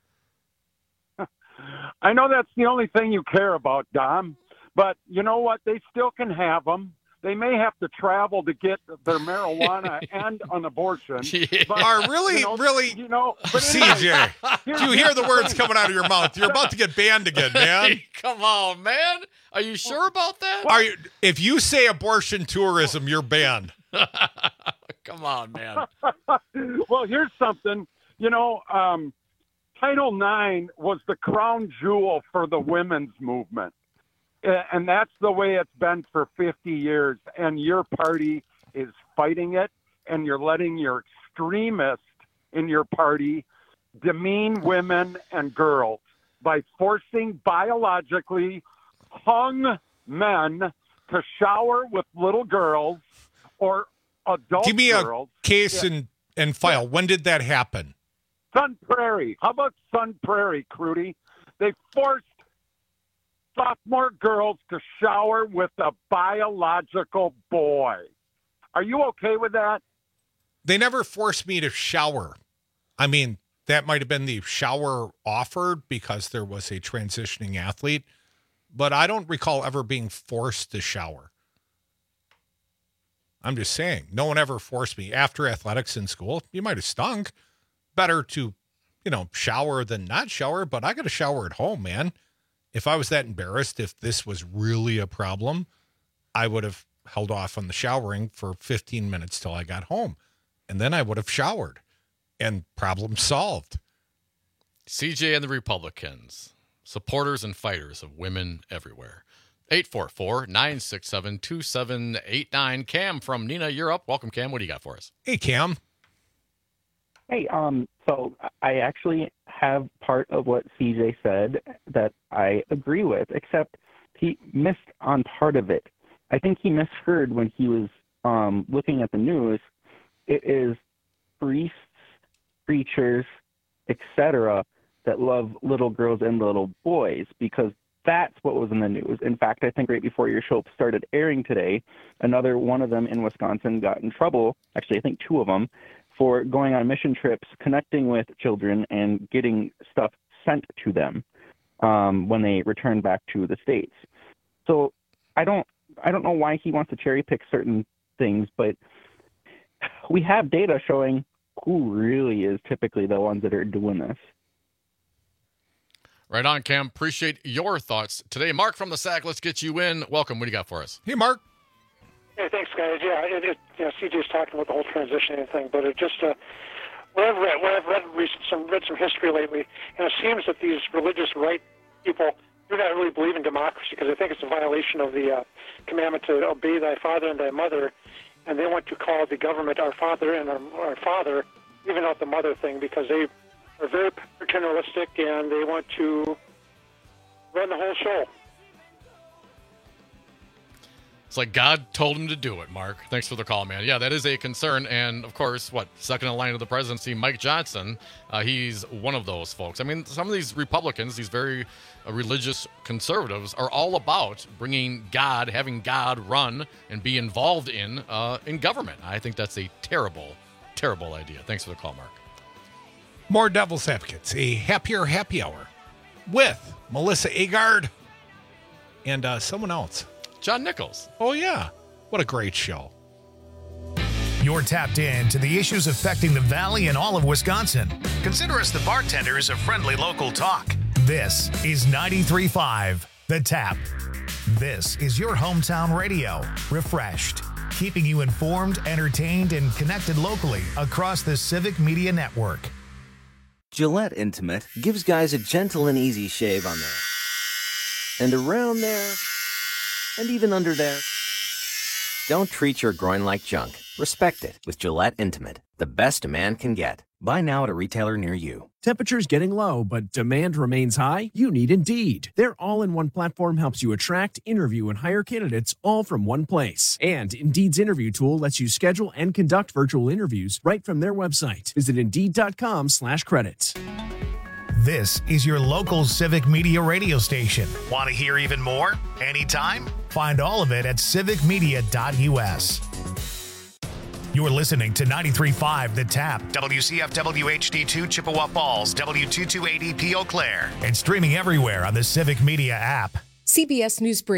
I know that's the only thing you care about, Dom, but you know what? They still can have them. They may have to travel to get their marijuana and an abortion. Yeah. But, Are really, you know, really, you know, but C J, anyway, do you hear the words coming out of your mouth? You're about to get banned again, man. Come on, man. Are you sure about that? Are you? If you say abortion tourism, you're banned. Come on, man. Well, here's something. You know, um, Title nine was the crown jewel for the women's movement. And that's the way it's been for fifty years. And your party is fighting it, and you're letting your extremists in your party demean women and girls by forcing biologically hung men to shower with little girls or adult Give me girls. a case Yeah. and, and file. When did that happen? Sun Prairie. How about Sun Prairie, Crudy? They forced sophomore girls to shower with a biological boy. Are you okay with that? They never forced me to shower. I mean, that might have been the shower offered because there was a transitioning athlete, but I don't recall ever being forced to shower. I'm just saying, no one ever forced me. After athletics in school, you might have stunk. Better to, you know, shower than not shower, but I got to shower at home, man. If I was that embarrassed, if this was really a problem, I would have held off on the showering for fifteen minutes till I got home. And then I would have showered and problem solved. C J and the Republicans, supporters and fighters of women everywhere. eight four four, nine six seven, two seven eight nine. Cam from Nina, you're up. Welcome, Cam. What do you got for us? Hey, Cam. Hey, um, so I actually have part of what C J said that I agree with, except he missed on part of it. I think he misheard when he was um, looking at the news. It is priests, preachers, et cetera, that love little girls and little boys, because that's what was in the news. In fact, I think right before your show started airing today, another one of them in Wisconsin got in trouble. Actually, I think two of them, for going on mission trips, connecting with children, and getting stuff sent to them um, when they return back to the States. So I don't, I don't know why he wants to cherry pick certain things, but we have data showing who really is typically the ones that are doing this. Right on, Cam. Appreciate your thoughts today. Mark from the Sack, let's get you in. Welcome. What do you got for us? Hey, Mark. Hey, thanks, guys. Yeah, it, it, you know, C J's talking about the whole transitioning thing, but it just, uh, what I've read, what I've read, recent, some, read some history lately, and it seems that these religious right people do not really believe in democracy, because I think it's a violation of the uh, commandment to obey thy father and thy mother, and they want to call the government our father and our, our father, even out the mother thing, because they are very paternalistic and they want to run the whole show. It's like God told him to do it, Mark. Thanks for the call, man. Yeah, that is a concern. And, of course, what, second in line of the presidency, Mike Johnson, uh, he's one of those folks. I mean, some of these Republicans, these very uh, religious conservatives, are all about bringing God, having God run and be involved in uh, in government. I think that's a terrible, terrible idea. Thanks for the call, Mark. More Devil's Advocates, a happier happy hour with Melissa Agard and uh, someone else. John Nichols. Oh, yeah. What a great show. You're tapped in to the issues affecting the Valley and all of Wisconsin. Consider us the bartenders of friendly local talk. This is ninety-three point five The Tap. This is your hometown radio, refreshed, keeping you informed, entertained, and connected locally across the Civic Media Network. Gillette Intimate gives guys a gentle and easy shave on there. And around there. And even under there. Don't treat your groin like junk. Respect it with Gillette Intimate. the best a man can get. Buy now at a retailer near you. Temperatures getting low, but demand remains high? You need Indeed. Their all-in-one platform helps you attract, interview, and hire candidates all from one place. And Indeed's interview tool lets you schedule and conduct virtual interviews right from their website. Visit Indeed.com slash credits. This is your local Civic Media radio station. Want to hear even more? Anytime? Find all of it at civic media dot u s. You're listening to ninety-three point five The Tap, W C F W H D two Chippewa Falls, W two two eight E P Eau Claire, and streaming everywhere on the Civic Media app. C B S News Brief.